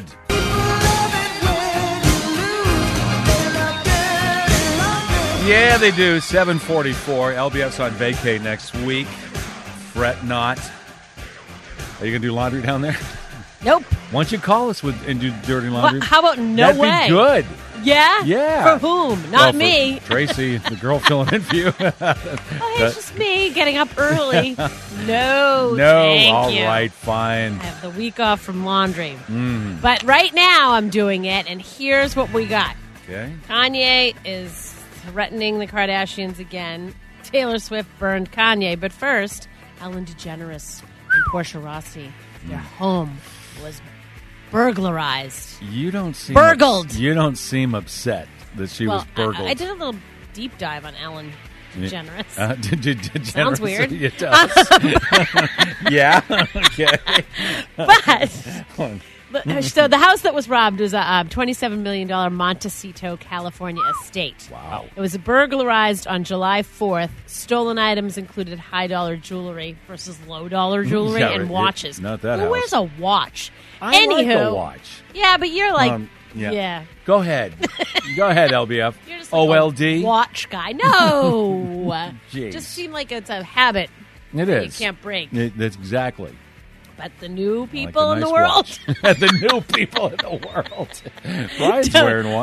Yeah, they do. seven forty-four. L B F's on vacay next week. Fret not. Are you going to do laundry down there? Nope. Why don't you call us with and do dirty laundry? What, how about no That'd way? be good. Yeah? Yeah. For whom? Not Well, for me. Tracy, the girl filling in for you. Oh, it's just me getting up early. No, no, thank all you. right, fine. I have the week off from laundry. Mm. But right now I'm doing it, and here's what we got. Okay. Kanye is threatening the Kardashians again. Taylor Swift burned Kanye. But first, Ellen DeGeneres and Portia Rossi, their home was burglarized. You don't seem Burgled. You don't seem upset that she well, was burgled. I, I did a little deep dive on Ellen DeGeneres. Uh, d- d- d- Sounds generous. weird. It does. Yeah. Okay. But But, so the house that was robbed was a uh, twenty-seven million dollars Montecito, California estate. Wow. It was burglarized on July fourth. Stolen items included high-dollar jewelry versus low-dollar jewelry Yeah, and right. watches. Not that Who house. wears a watch? I Anywho, like a watch. Yeah, but you're like, Um, yeah. yeah. Go ahead. Go ahead, L B F. You're just like O L a D. watch guy. No. Jeez. Just seem like it's a habit It that is. you can't break. It, that's exactly. But the new I like people a in the nice world. watch. The new people in the world. Brian's Don't- wearing one.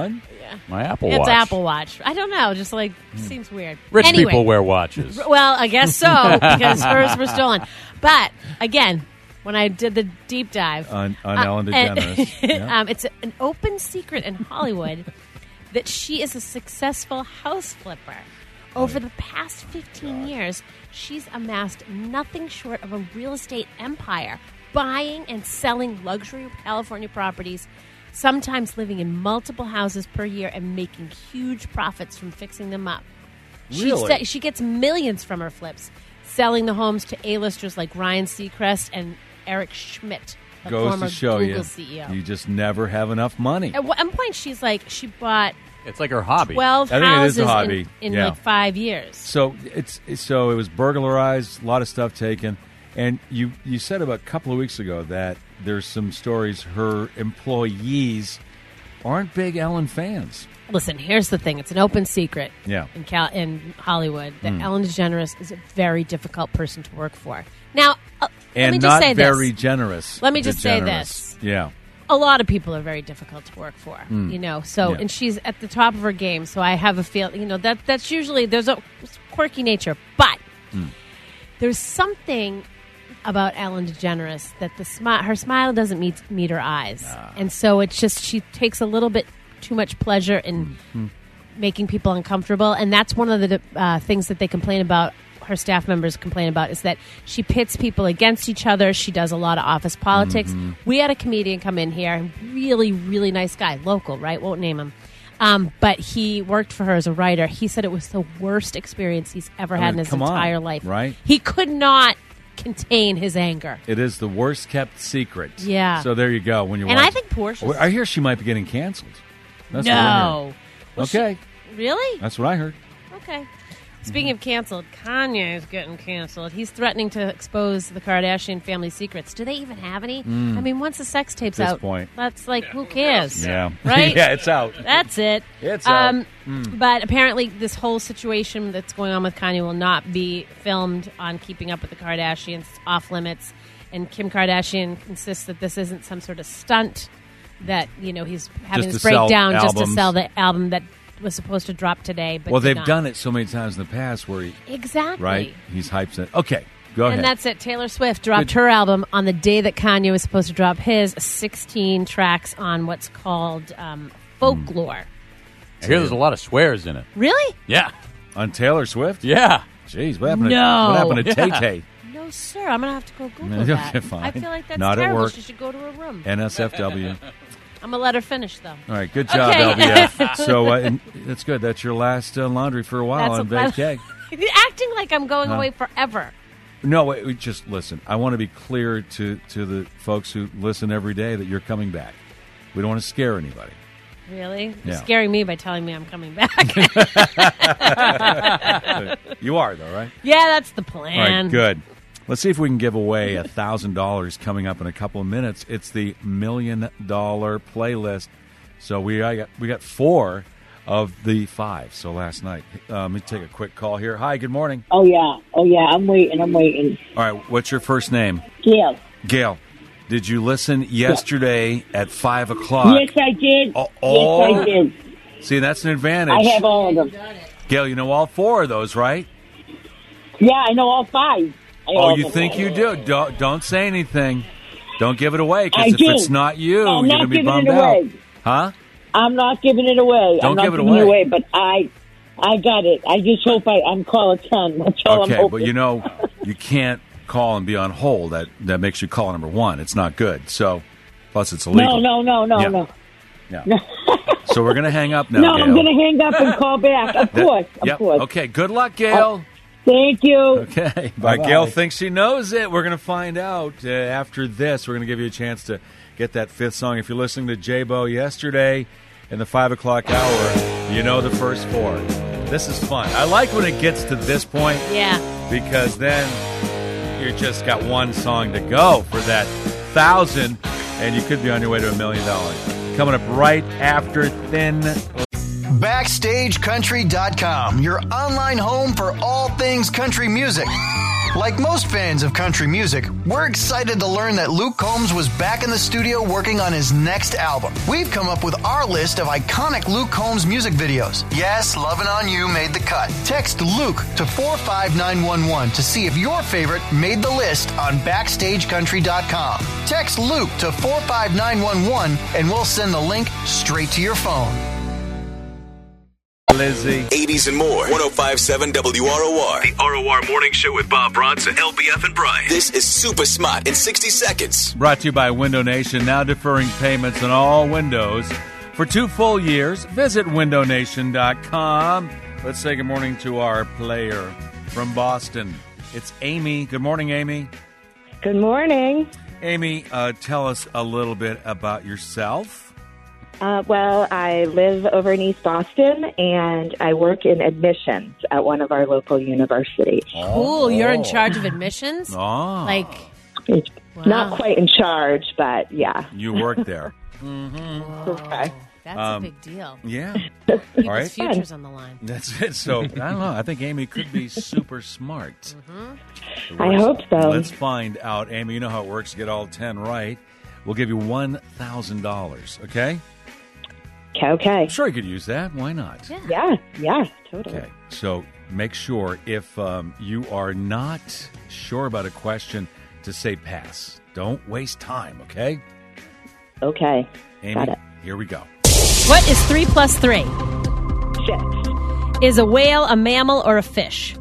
Yeah. My Apple it's Watch. Apple Watch. I don't know. Just like seems weird. Rich anyway, people wear watches. r- Well, I guess so because hers were stolen. But again, when I did the deep dive On, on uh, Ellen and- DeGeneres. Yeah. um, it's an open secret in Hollywood that she is a successful house flipper. Over the past fifteen years, she's amassed nothing short of a real estate empire, buying and selling luxury California properties, sometimes living in multiple houses per year and making huge profits from fixing them up. She, Really? sta- she gets millions from her flips, selling the homes to A-listers like Ryan Seacrest and Eric Schmidt, the Goes former to show Google you, C E O. you just never have enough money. At one point, she's like, she bought It's like her hobby. twelve I think it houses is a hobby. in, in Yeah. like five years. So it's so it was burglarized, a lot of stuff taken, and you you said about a couple of weeks ago that there's some stories her employees aren't big Ellen fans. Listen, here's the thing: it's an open secret Yeah. in Cal- in Hollywood that Mm. Ellen DeGeneres is a very difficult person to work for. Now, uh, let And me just not say very this. generous. Let me just say DeGeneres. this. Yeah. A lot of people are very difficult to work for, Mm. you know. So, Yeah. and she's at the top of her game. So I have a feel, you know, that that's usually there's a quirky nature, but Mm. there's something about Ellen DeGeneres that the smile, her smile doesn't meet meet her eyes, and so it's just she takes a little bit too much pleasure in Mm. making people uncomfortable, and that's one of the uh, things that they complain about. Her staff members complain about is that she pits people against each other. She does a lot of office politics. Mhm. We had a comedian come in here, really, really nice guy, local, right? Won't name him. Um, but he worked for her as a writer. He said it was the worst experience he's ever I had mean, in his come on, entire life. right? He could not contain his anger. It is the worst kept secret. Yeah. So there you go. When you're And I watching- think Portia's- I hear she might be getting canceled. That's no. what I'm hearing. Well, she- Okay. really? That's what I heard. Okay. Speaking of canceled, Kanye is getting canceled. He's threatening to expose the Kardashian family secrets. Do they even have any? Mm. I mean, once the sex tape's At this out, point. that's like, who cares? Yeah. Right? Yeah, it's out. That's it. It's out. um, Mm. But apparently, this whole situation that's going on with Kanye will not be filmed on Keeping Up with the Kardashians. It's off limits. And Kim Kardashian insists that this isn't some sort of stunt, that, you know, he's having Just this to sell breakdown just to albums. sell the album that was supposed to drop today. But well, did they've not. done it so many times in the past where he, Exactly. right? He's hyped it. Okay, go and ahead. that's it. Taylor Swift dropped Good. her album on the day that Kanye was supposed to drop his, sixteen tracks on what's called um, folklore. I hear there's a lot of swears in it. Really? Yeah. On Taylor Swift? Yeah. Jeez, what happened No. to, what happened to Yeah. Tay-Tay? No, sir. I'm going to have to go Google Okay, that. fine. I feel like that's Not at terrible. work. She should go to her room. N S F W. I'm going to let her finish, though. All right, good job, Okay. L B F. So uh, and that's good. That's your last uh, laundry for a while on That's vacay. acting like I'm going Huh? away forever. No, wait, wait, just listen. I want to be clear to, to the folks who listen every day that you're coming back. We don't want to scare anybody. Really? You're Yeah. scaring me by telling me I'm coming back. You are, though, right? Yeah, that's the All plan. right, good. Let's see if we can give away one thousand dollars coming up in a couple of minutes. It's the Million Dollar Playlist. So we I got, we got four of the five. So last night. Uh, let me take a quick call here. Hi, good morning. Oh, yeah. Oh, yeah. I'm waiting. I'm waiting. All right, what's your first name? Gail. Gail. Did you listen yesterday at five o'clock? Yes, I did. Oh, Yes, I did. See, that's an advantage. I have all of them. Gail, you know all four of those, right? Yeah, I know all five. I know Oh, all you them. think you do? Don't, don't say anything. Don't give it away, I because if do. it's not you, I'm you're not going to be giving bummed it out. away. Huh? I'm not giving it away. Don't I'm not give it giving away. away, but I I got it. I just hope I, I'm caller ten. That's all I'm Okay, hoping. but you know, you can't call and be on hold. That that makes you caller number one. It's not good. So, plus it's illegal. No, no, no, no, Yeah. no. Yeah. So we're going to hang up now, No, Gail. I'm going to hang up and call back. Of That- course, of yep. course. Okay, good luck, Gail. Thank you. Okay. But Bye-bye. Gail thinks she knows it. We're going to find out uh, after this. We're going to give you a chance to get that fifth song. If you're listening to J-Bo yesterday in the five o'clock hour, you know the first four. This is fun. I like when it gets to this point. Yeah. Because then you just got one song to go for that thousand, and you could be on your way to a million dollars. Coming up right after Thin. Backstage Country dot com, your online home for all things country music. Like most fans of country music, we're excited to learn that Luke Combs was back in the studio working on his next album. We've come up with our list of iconic Luke Combs music videos. Yes, Lovin' on You made the cut. Text Luke to four five nine one one to see if your favorite made the list on backstage country dot com. Text Luke to four five nine one one and we'll send the link straight to your phone. Lizzie. eighties and more. one oh five point seven W R O R. The R O R Morning Show with Bob Bronson, L B F, and Brian. This is Super Smart in sixty seconds. Brought to you by Window Nation, now deferring payments on all windows for two full years. Visit window nation dot com. Let's say good morning to our player from Boston. It's Amy. Good morning, Amy. Good morning. Amy, uh, tell us a little bit about yourself. Uh, well, I live over in East Boston, and I work in admissions at one of our local universities. Cool. You're in charge of admissions? Oh. Like, wow. Not quite in charge, but yeah. You work there. mm-hmm. Okay. That's Um, a big deal. Yeah. People's All right. future's on the line. That's it. So, I don't know. I think Amy could be super smart. Mm-hmm. I hope so. Let's find out. Amy, you know how it works. Get all ten right. We'll give you one thousand dollars, okay? Okay. Sure, you could use that. Why not? Yeah, yeah, yeah totally. Okay. So, make sure if um, you are not sure about a question to say pass. Don't waste time, okay? Okay. Amy, Got it. here we go. What is three plus three? Six. Is a whale a mammal or a fish?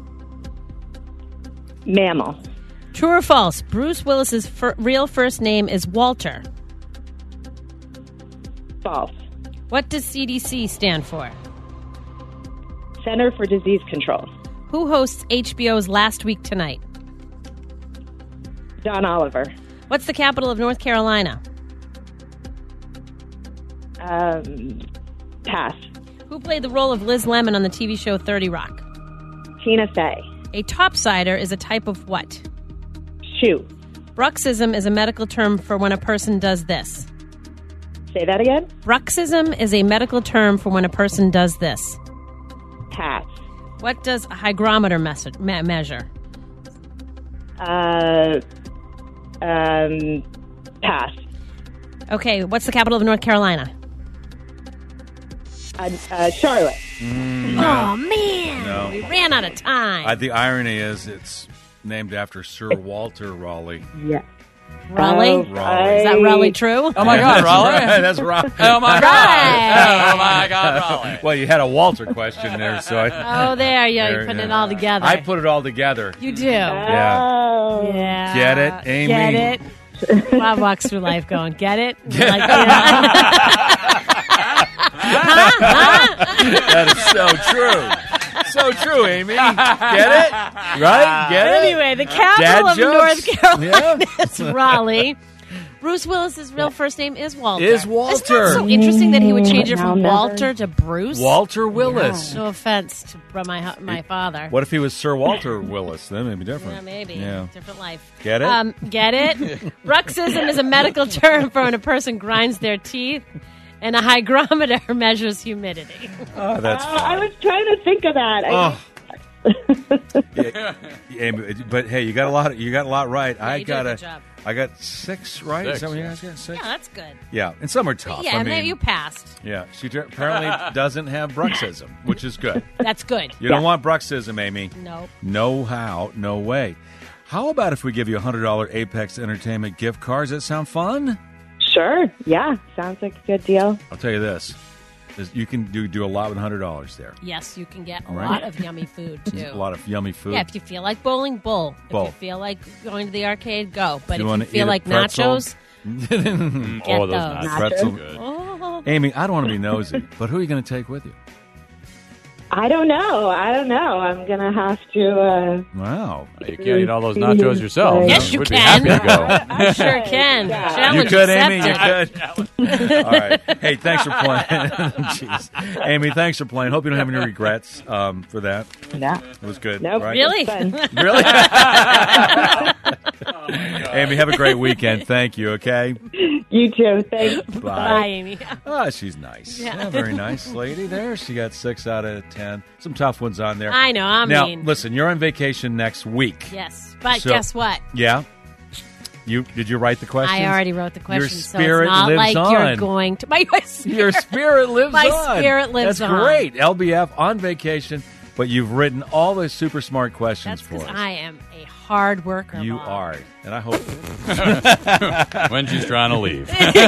Mammal. True or false? Bruce Willis's fir- real first name is Walter. False. What does C D C stand for? Center for Disease Control. Who hosts H B O's Last Week Tonight? John Oliver. What's the capital of North Carolina? Um, pass. Who played the role of Liz Lemon on the T V show thirty Rock? Tina Fey. A topsider is a type of what? Shoe. Bruxism is a medical term for when a person does this. Say that again? Bruxism is a medical term for when a person does this. Pass. What does a hygrometer mes- me- measure? Uh, um, pass. Okay, what's the capital of North Carolina? Uh, uh, Charlotte. Mm, Oh, man. No. We ran out of time. Uh, the irony is it's named after Sir Walter Raleigh. Yeah. Raleigh? Oh, Raleigh. Is that Raleigh true? Oh, my God, That's Raleigh. right. That's Raleigh. Oh, my God. Right. Oh, my God, Raleigh. Well, you had a Walter question there, so I... Oh, there you There, You're putting yeah. it all together. I put it all together. You do. Yeah. Oh. Yeah. Get it, Amy? Get it? Bob walks through life going, get it? You're like, yeah. That is so true. So true, Amy. Get it? Right? Get it? Anyway, the capital Dad of jokes? North Carolina Yeah. is Raleigh. Bruce Willis's real first name is Walter. Is Isn't Walter. that so interesting that he would change it from Mm, I'll Walter never- to Bruce? Walter Willis. No offense to bro- my hu- my father. What if he was Sir Walter Willis? Then it'd be different. Yeah, maybe. Yeah. Different life. Get it? Um, get it? Bruxism is a medical term for when a person grinds their teeth, and a hygrometer measures humidity. Oh, that's Uh, fine. I was trying to think of that. I, Oh. yeah, yeah, but hey, you got a lot. You got a lot right. Yeah, I you did a got good a. job. I got six right. Six, Is that what you yeah. guys got? Six. Yeah, that's good. Yeah, and some are tough. Yeah, I maybe mean, you passed. yeah, she t- apparently doesn't have bruxism, which is good. That's good. You don't want bruxism, Amy. Nope. No how, no way. How about if we give you a hundred dollar Apex Entertainment gift card? Does that sound fun? Sure. Yeah. Sounds like a good deal. I'll tell you this: is you can do do a lot with a hundred dollars there. Yes, you can get a Right. lot of yummy food, too. A lot of yummy food. Yeah, if you feel like bowling, bowl. Bowl. If you feel like going to the arcade, go. But You if wanna you feel eat a like pretzel? nachos, Oh, get those those. nachos. Pretzel. Good. Oh. Amy, I don't want to be nosy, but who are you going to take with you? I don't know. I don't know. I'm going to have to. Uh, Wow. You can't eat all those nachos yourself. Yes, you We'd be can. happy to go. I sure can. Yeah. You Challenge could, Amy. You accepted. could. All right. Hey, thanks for playing. Jeez. Amy, thanks for playing. Hope you don't have any regrets um, for that. yeah. It was good. Nope. Right? Really? Really? Amy, have a great weekend. Thank you, okay? You too. Thanks. Bye. Bye, Amy. Oh, she's nice. Yeah. Yeah, very nice lady there. She got six out of ten. and some tough ones on there. I know, I'm now, mean. listen, you're on vacation next week. Yes, but So- guess what? Yeah. You did you write the question? I already wrote the question, Your so spirit it's not lives like on. you're going to. My, my spirit, Your spirit lives my on. spirit lives That's on. great. L B F on vacation, but you've written all those super smart questions That's for because us. I am a hard worker. You Bob. are, and I hope when she's trying to leave.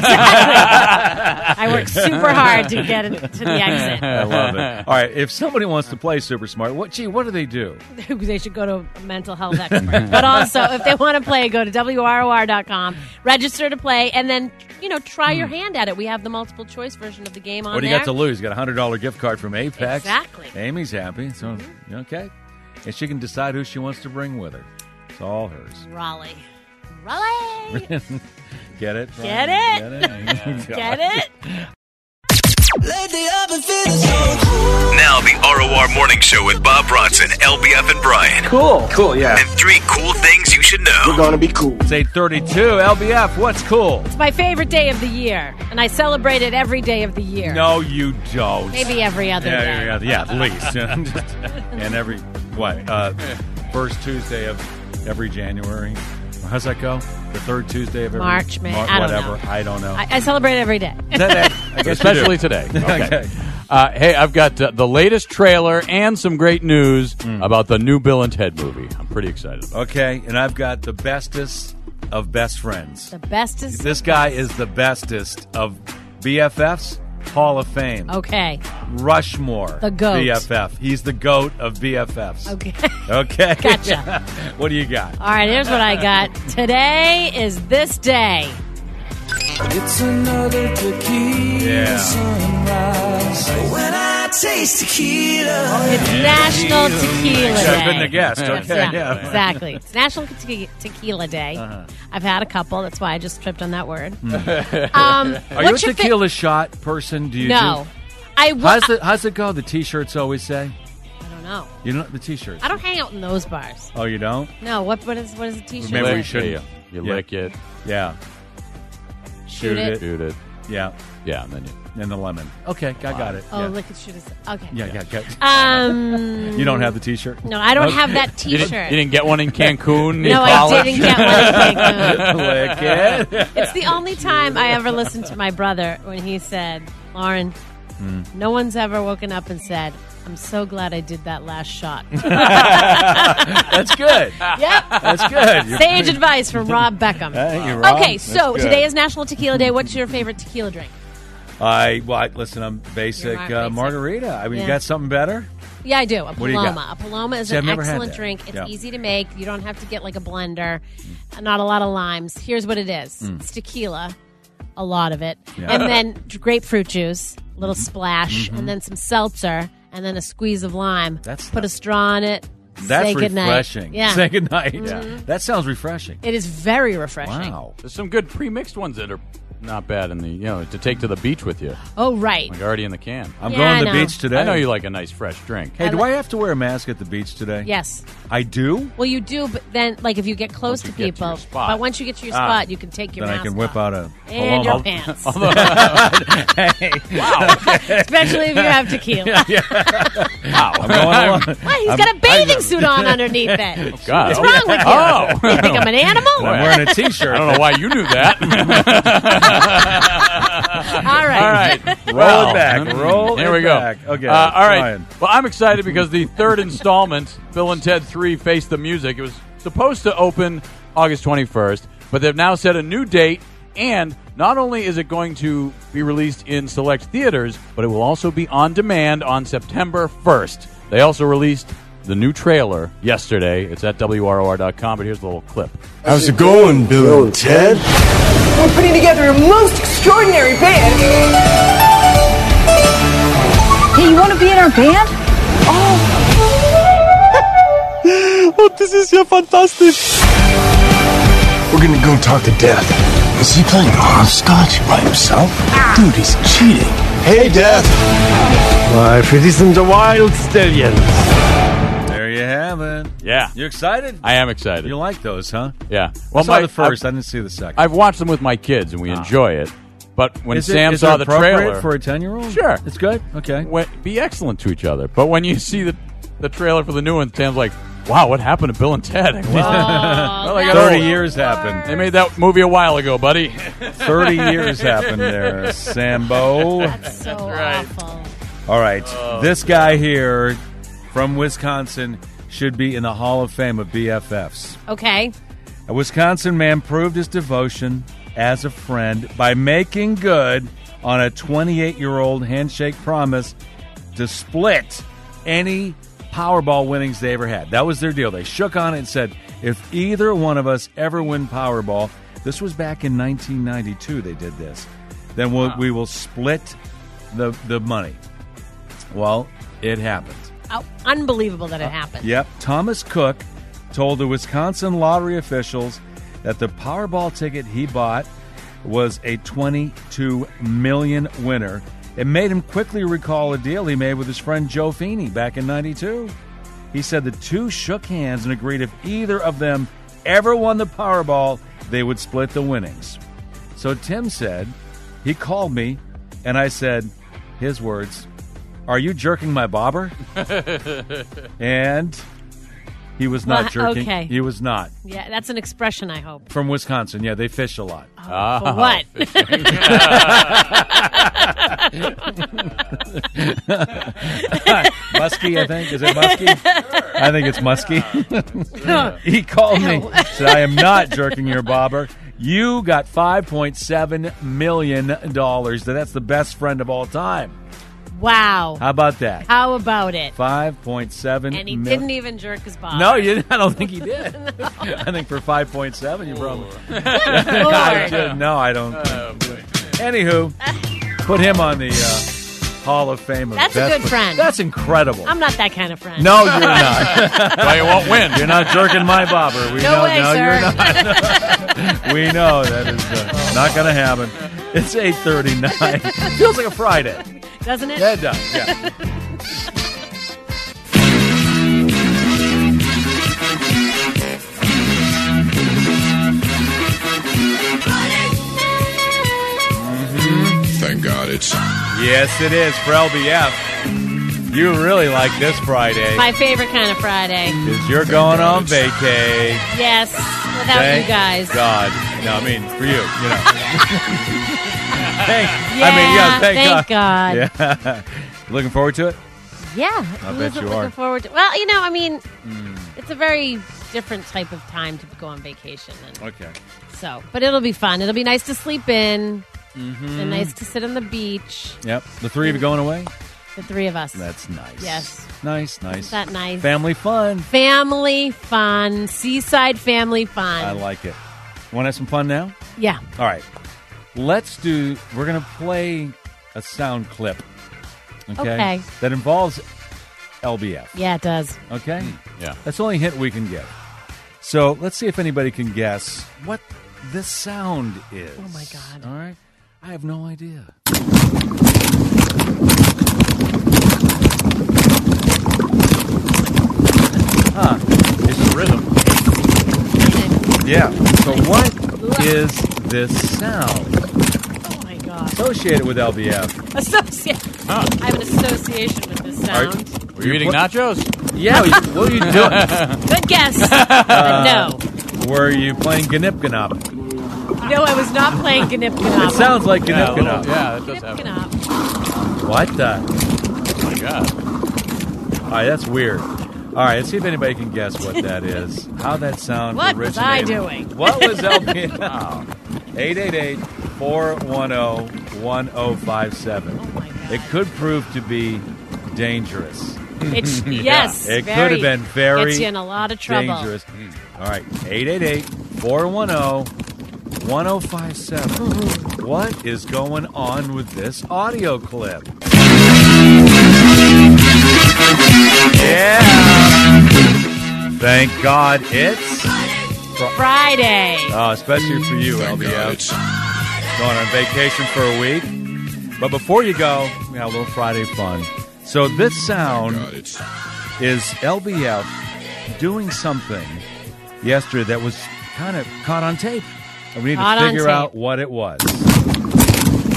I work super hard to get into the exit. I love it. All right, if somebody wants to play super smart, what? Gee, what do they do? They should go to a mental health expert. But also, if they want to play, go to W R O R dot com, register to play, and then, you know, try your hand at it. We have the multiple choice version of the game on What do you there. got to lose? You got a hundred dollar gift card from Apex. Exactly. Amy's happy, so Mm-hmm. okay, and she can decide who she wants to bring with her. It's all hers. Raleigh. Raleigh! Get it? Get Brian? it? Get it? Get it? Now the R O R Morning Show with Bob Bronson, L B F, and Brian. Cool. Cool, yeah. And three cool things you should know. We're gonna be cool. It's eight thirty-two. L B F, what's cool? It's my favorite day of the year, and I celebrate it every day of the year. No, you don't. Maybe every other yeah, day. Yeah, yeah, at least. And every, what, uh, first Tuesday of every January? How's that go? The third Tuesday of every March, May, Mar- I don't whatever. know. I don't know. I, I celebrate it every day. Is that it? I guess you Especially do. today. Okay. Okay. Uh, hey, I've got uh, the latest trailer and some great news about the new Bill and Ted movie. I'm pretty excited about it. Okay, and I've got the bestest of best friends. The bestest. This guy is the bestest of B F Fs, Hall of Fame. Okay. Rushmore. The GOAT. B F F. He's the GOAT of B F Fs. Okay. Okay. Gotcha. What do you got? All right, here's what I got. Today is this day. It's another tequila Yeah. sunrise. When I taste tequila. It's National Tequila Should Day. have been the guest. Yes, Okay, yeah, yeah. exactly. It's National Te- Tequila Day. Uh-huh. I've had a couple. That's why I just tripped on that word. Um, Are you a what's your fa- tequila shot person? Do you No. do? I w- How's it, how's it go? The T-shirts always say? I don't know. You know the T-shirts. I don't hang out in those bars. Oh, you don't? No. What? What is? What is a T-shirt? Maybe we Lick should. it. You lick it. Yeah. Shoot it. Shoot it. Yeah. Yeah, and then you. And the lemon. Okay, I got it. Oh, yeah. look at shoot it. Okay. Yeah, yeah, yeah. Um. You don't have the T-shirt? No, I don't Okay. have that You didn't, T-shirt. you didn't get one in Cancun? No, in I college? didn't get one in Cancun. Lick it. It's the only time I ever listened to my brother when he said, Lauren, Hmm. no one's ever woken up and said, I'm so glad I did that last shot. That's good. Yep. That's good. You're- Sage advice from Rob Beckham. Hey, you're wrong. Okay, That's so good. today is National Tequila Day. What's your favorite tequila drink? I well, I, listen. I'm basic, You're mar- uh, basic. margarita. I mean, Yeah. you got something better? Yeah, I do. A What do you got? Paloma. A Paloma is See, I've an never had excellent that. drink. It's Yeah. easy to make. You don't have to get like a blender. Not a lot of limes. Here's what it is. Mm. It's tequila, a lot of it, Yeah. and then grapefruit juice, a little splash, Mhm. and then some seltzer, and then a squeeze of lime. That's Put a straw in it. That's say goodnight. refreshing. Yeah. Say goodnight. Mhm. That sounds refreshing. It is very refreshing. Wow. There's some good pre-mixed ones that are not bad in the, you know, to take to the beach with you. Oh, right. Like already in the can. I'm Yeah, going I to the know. beach today. I know you like a nice fresh drink. Hey, do I have to wear a mask at the beach today? Yes. I do? Well, you do, but then, like, if you get close to you get to people, your spot. but once you get to your Ah, spot, you can take your then mask I can whip off. out a And Paloma. your pants. Hey. Wow. Especially if you have tequila. Wow. I'm going along. What? He's I'm- got a bathing I'm- suit on underneath it. God. What's wrong with you? Oh. You think I'm an animal? I'm wearing a T-shirt. I don't know why you knew that. All right. All right. Roll Well, it back. Roll Here it we go. back. Okay. Uh, all right. Brian. Well, I'm excited because the third installment, Bill and Ted three Face the Music, it was supposed to open August twenty-first, but they've now set a new date, and not only is it going to be released in select theaters, but it will also be on demand on September first. They also released the new trailer yesterday. It's at W R O R dot com, but here's a little clip. How's it going, Bill and Ted? We're putting together a most extraordinary band. Hey, you want to be in our band? Oh, this is ja fantastic. We're gonna go talk to Death. Is he playing hopscotch by himself? Dude, he's cheating. Hey, Death. Life, it isn't the wild stallions. There you have it. Yeah. You excited? I am excited. You like those, huh? Yeah. Well, I saw my- the first. I've- I didn't see the second. I've watched them with my kids, and we Ah. enjoy it. But when Is it- Sam is saw it the appropriate trailer for a ten-year-old? sure, it's good. Okay, when, be excellent to each other. But when you see the the trailer for the new one, Sam's like, "Wow, what happened to Bill and Ted?" Like, well, they got thirty old. years happened. They made that movie a while ago, buddy. Thirty years happened there, Sambo. That's so awful. All right, Oh, this guy here from Wisconsin should be in the Hall of Fame of B F Fs. Okay. A Wisconsin man proved his devotion as a friend by making good on a twenty-eight-year-old handshake promise to split any Powerball winnings they ever had. That was their deal. They shook on it and said, if either one of us ever win Powerball, this was back in nineteen ninety-two they did this, then we'll, Wow. we will split the, the money. Well, it happened. Oh, unbelievable that it happened. Yep. Thomas Cook told the Wisconsin lottery officials that the Powerball ticket he bought was a twenty-two million dollars winner. It made him quickly recall a deal he made with his friend Joe Feeney back in ninety-two. He said the two shook hands and agreed if either of them ever won the Powerball, they would split the winnings. So Tim said, he called me, and I said, his words, "Are you jerking my bobber?" And he was not Well, jerking. okay. He was not. Yeah, that's an expression, I hope. From Wisconsin. Yeah, they fish a lot. Oh, for what? Muskie, I think. Is it muskie? I think it's muskie. He called me, said, "I am not jerking your bobber. You got five point seven million dollars. That's the best friend of all time." Wow. How about that? How about it? five point seven And he mil- didn't even jerk his bobber. No, you didn't. I don't think he did. I think for five point seven, you probably. Good I Lord. just- no, I don't. Anywho, put him on the uh, Hall of Fame. Of That's a best good friend. That's incredible. I'm not that kind of friend. No, you're not. Why you won't win? You're not jerking my bobber. We No know. way, no, sir. you're not. We know that is uh, not going to happen. It's eight thirty-nine. Feels like a Friday. Doesn't it? Yeah, it does. Yeah. Thank God it's. Yes, it is for L B F. You really like this Friday. My favorite kind of Friday. Because you're going on vacay. Yes, without Thank you guys. God. No, I mean, for you, you know. thank, Yeah, I mean, yeah, thank, thank God. Yeah. Looking forward to it? Yeah. I I'm bet you looking are. forward to. Well, you know, I mean, it's a very different type of time to go on vacation. And Okay. so, but it'll be fun. It'll be nice to sleep in Mhm. and nice to sit on the beach. Yep. The three of you going away? The three of us. That's nice. Yes. Nice, nice. Isn't that nice? Family fun. Family fun. Seaside family fun. I like it. Want to have some fun now? Yeah. All right. Let's do, we're going to play a sound clip. Okay. Okay. That involves L B F. Yeah, it does. Okay? Yeah. That's the only hint we can give. So let's see if anybody can guess what this sound is. Oh, my God. All right? I have no idea. Huh. It's a rhythm. Yeah. So what is this sound? Oh, my God. Associated with L B F. Associate. I have an association with this sound. Were you eating nachos? Yeah. What were you doing? Good guess. Uh, but no. Were you playing Gnip Gnop? No, I was not playing Gnip Gnop. It sounds like Yeah, a Gnip little- Gnop. yeah, that does Gnip happen. Gnop. What the? Oh, my God. All right, that's weird. All right, let's see if anybody can guess what that is. How that sound What originated. was I doing? What was L B F? eight eight eight, four one zero, one zero five seven. Oh, my God. It could prove to be dangerous. It's, yes. It very, could have been very Gets you in a lot of trouble. dangerous. All right, eight eight eight, four one zero, one zero five seven. What is going on with this audio clip? Yeah. Thank God it's Fri- Friday. Oh, especially for you, L B F. Going on vacation for a week. But before you go, we have a little Friday fun. So this sound is L B F doing something yesterday that was kind of caught on tape. And we need Caught to on figure tape. out what it was.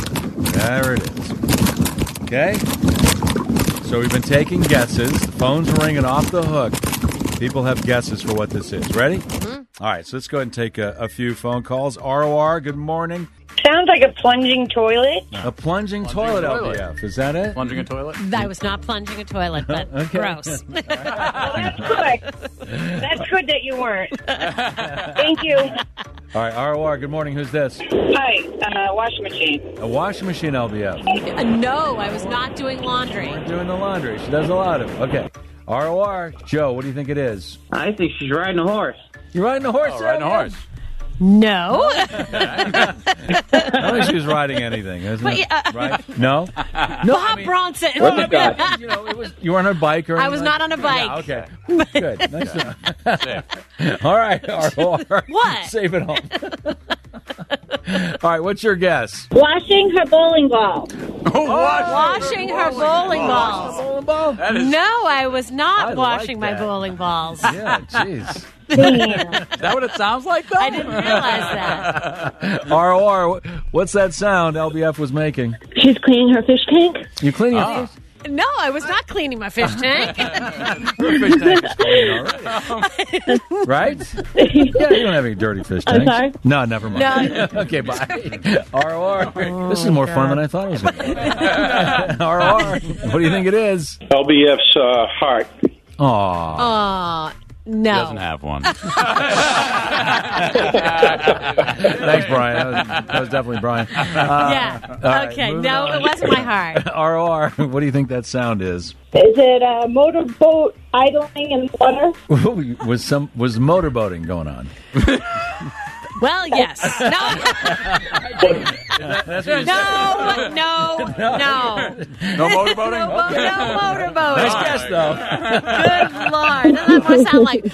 There it is. Okay. So we've been taking guesses. The phone's ringing off the hook. People have guesses for what this is. Ready? Mm-hmm. All right, so let's go ahead and take a, a few phone calls. R O R, good morning. Sounds like a plunging toilet. A plunging, toilet, toilet. L B F. Is that it? Plunging a toilet? I was not plunging a toilet, but Okay. gross. Well, that's good. That's good that you weren't. Thank you. All right, R O R, good morning. Who's this? Hi, uh, washing machine. A washing machine, L B F. Uh, no, I was not doing laundry. Doing the laundry. She does a lot of it. Okay. R O R, Joe, what do you think it is? I think she's riding a horse. You're riding a horse, Oh, riding a horse. No. I don't think she was riding anything, isn't But, it? uh, Right? No? Bob Bronson. Well, I mean, you know, it was, you were on a bike or I anything was like- not on a bike. Yeah, okay. Good. Nice to know. All right, R O R. What? Save it home. All right, what's your guess? Washing her bowling ball. Washing her bowling balls. Bowling ball? That is, No, I was not I like washing my that. bowling balls. Yeah, jeez. is that what it sounds like, though? I didn't realize that. R O R, what's that sound L B F was making? She's cleaning her fish tank. You cleaning your Ah. fish? No, I was not cleaning my fish tank. Her fish tank is clean already. Right? Yeah, you don't have any dirty fish I'm tanks. sorry? No, never mind. No. Okay, bye. R O R. This is more fun than I thought it was going to be. R O R. What do you think it is? L B F's uh, heart. Aw. Aw, no. Doesn't have one. Thanks, Brian. That was, that was definitely Brian. Uh, Yeah. all right, Okay. moving No, on. it wasn't my heart. R O R. What do you think that sound is? Is it a motorboat idling in water? was some was motorboating going on? Well, yes. No. That's what you No, no, no. No motorboating? No, mo- no motorboating. Nice guess, though. Good Lord. Doesn't that more sound like...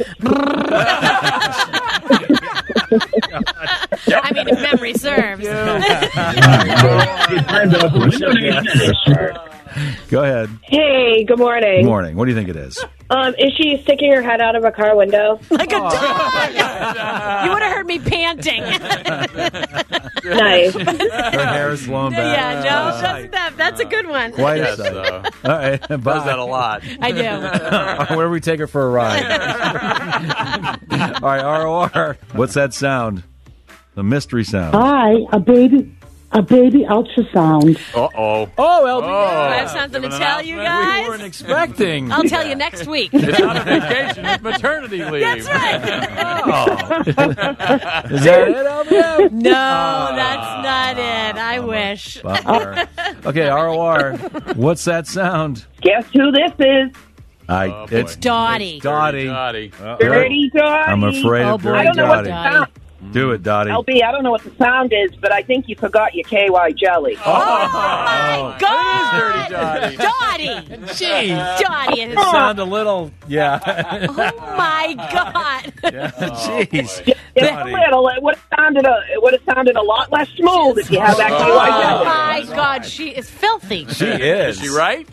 I mean, if memory serves. Go ahead. Hey, good morning. Good morning. What do you think it is? Um, is she sticking her head out of a car window? Like a dog. You would have heard me panting. Nice. Her hair is blown back. Yeah, no, doesn't that, that's a good one. Quite a Yes, sight. uh, All right. Bye. does that a lot. I do. Where do we take her for a ride? All right, R O R. What's that sound? The mystery sound. Hi, a baby, a baby ultrasound. Uh-oh. Oh, L B F. I have something to Give an tell you announcement. guys. We weren't expecting. I'll tell you next week. It's not a vacation. It's maternity leave. That's right. Oh. Is that it, L B F? No, that's not it. I wish. Bummer. Okay, R O R. What's that sound? Guess who this is? I. Oh, boy. it's Dottie. it's Dottie. Dottie. Uh-oh. Dirty Dottie. I'm afraid Oh, of boy. Dirty I don't know what the Dottie. sound. Do it, Dottie. L B, I don't know what the sound is, but I think you forgot your K Y jelly. Oh, my God. Dirty Dottie. Dottie. Jeez. Dottie. It sounded a little, yeah. Oh, my God. Yeah, Jeez. Just a Dottie. little. It would have sounded a. It would have sounded a lot less smooth if you had that K Y Oh, jelly. my God. She is filthy. She is. Is she right?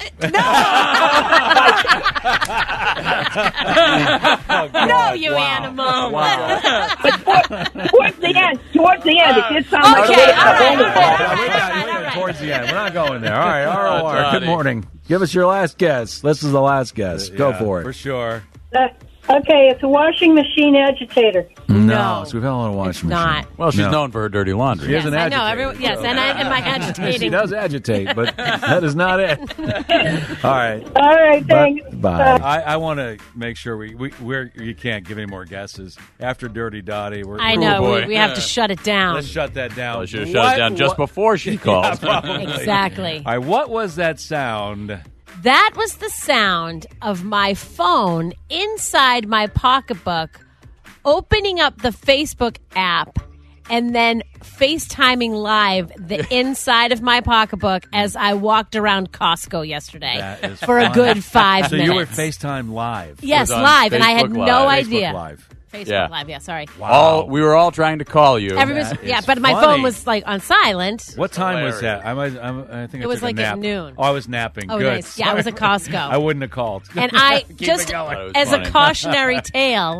No, you animal. Towards the end, towards the end, it did sound like Okay, a little all right, bit all right, all right, We're all not- right, we're all right. towards the end. We're not going there. All right, R O R. Dottie. Good morning. Give us your last guess. This is the last guess. Go Yeah, for it. For sure. Uh, okay, it's a washing machine agitator. No. So we've had a lot of washing not. machine. Well, she's No. known for her dirty laundry. She is an I know. agitator. Everyone, yes, and I am I She agitating. does agitate, but that is not it. All right. All right, Bye. thanks. Bye. I, I want to make sure we, we we're you can't give any more guesses after Dirty Dottie. We're, I we're- know. boy. We, we have to shut it down. Let's shut that down. Well, she should have shut What- it down just what- before she called. Probably. Exactly. All right. What was that sound? That was the sound of my phone inside my pocketbook opening up the Facebook app and then FaceTiming live the inside of my pocketbook as I walked around Costco yesterday That is for a fun. good five So minutes. you were FaceTime live. Yes, It was on live, and I had Facebook no Live. idea. Facebook Live. Facebook Yeah. Live, yeah, sorry. All we were all trying to call you. Everybody's, That yeah, is but my funny. phone was like on silent. What time was Hilarious. that? I, might, I'm, I think I It was took a like at nap. noon. Oh, I was napping. Oh, Good. nice. Yeah, I was at Costco. I wouldn't have called. And I Keep just it going. That was as funny. a cautionary tale, Yeah.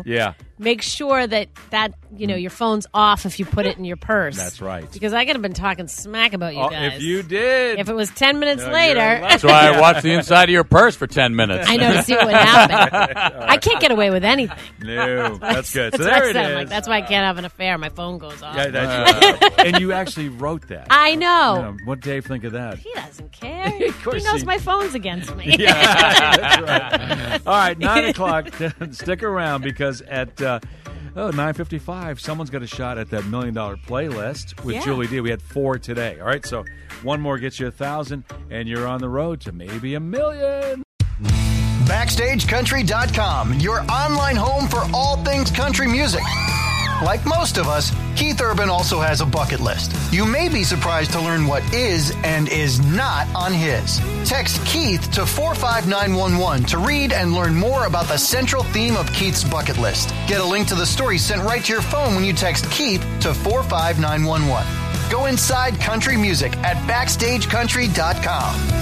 make sure that, that you know your phone's off if you put it in your purse. That's right. Because I could have been talking smack about you Oh, guys. if you did. If it was ten minutes No, later. you're lucky. That's why I watched the inside of your purse for ten minutes. I know to see what would happen. I can't get away with anything. No, that's good. So That's there what I it said. I'm is. like, that's why I can't have an affair. My phone goes off. Yeah, that's and you actually wrote that. I know. Yeah, what Dave think of that? He doesn't care. Of course he knows he- my phone's against me. Yeah, that's right. All right, nine o'clock. Stick around because at uh, oh nine fifty-five, someone's got a shot at that million dollar playlist with Yeah. Julie D. We had four today. All right, so one more gets you a thousand, and you're on the road to maybe a million. Backstage Country dot com, your online home for all things country music. Like most of us, Keith Urban also has a bucket list. You may be surprised to learn what is and is not on his. Text Keith to four five nine one one to read and learn more about the central theme of Keith's bucket list. Get a link to the story sent right to your phone when you text Keith to four five nine one one. Go inside country music at Backstage Country dot com.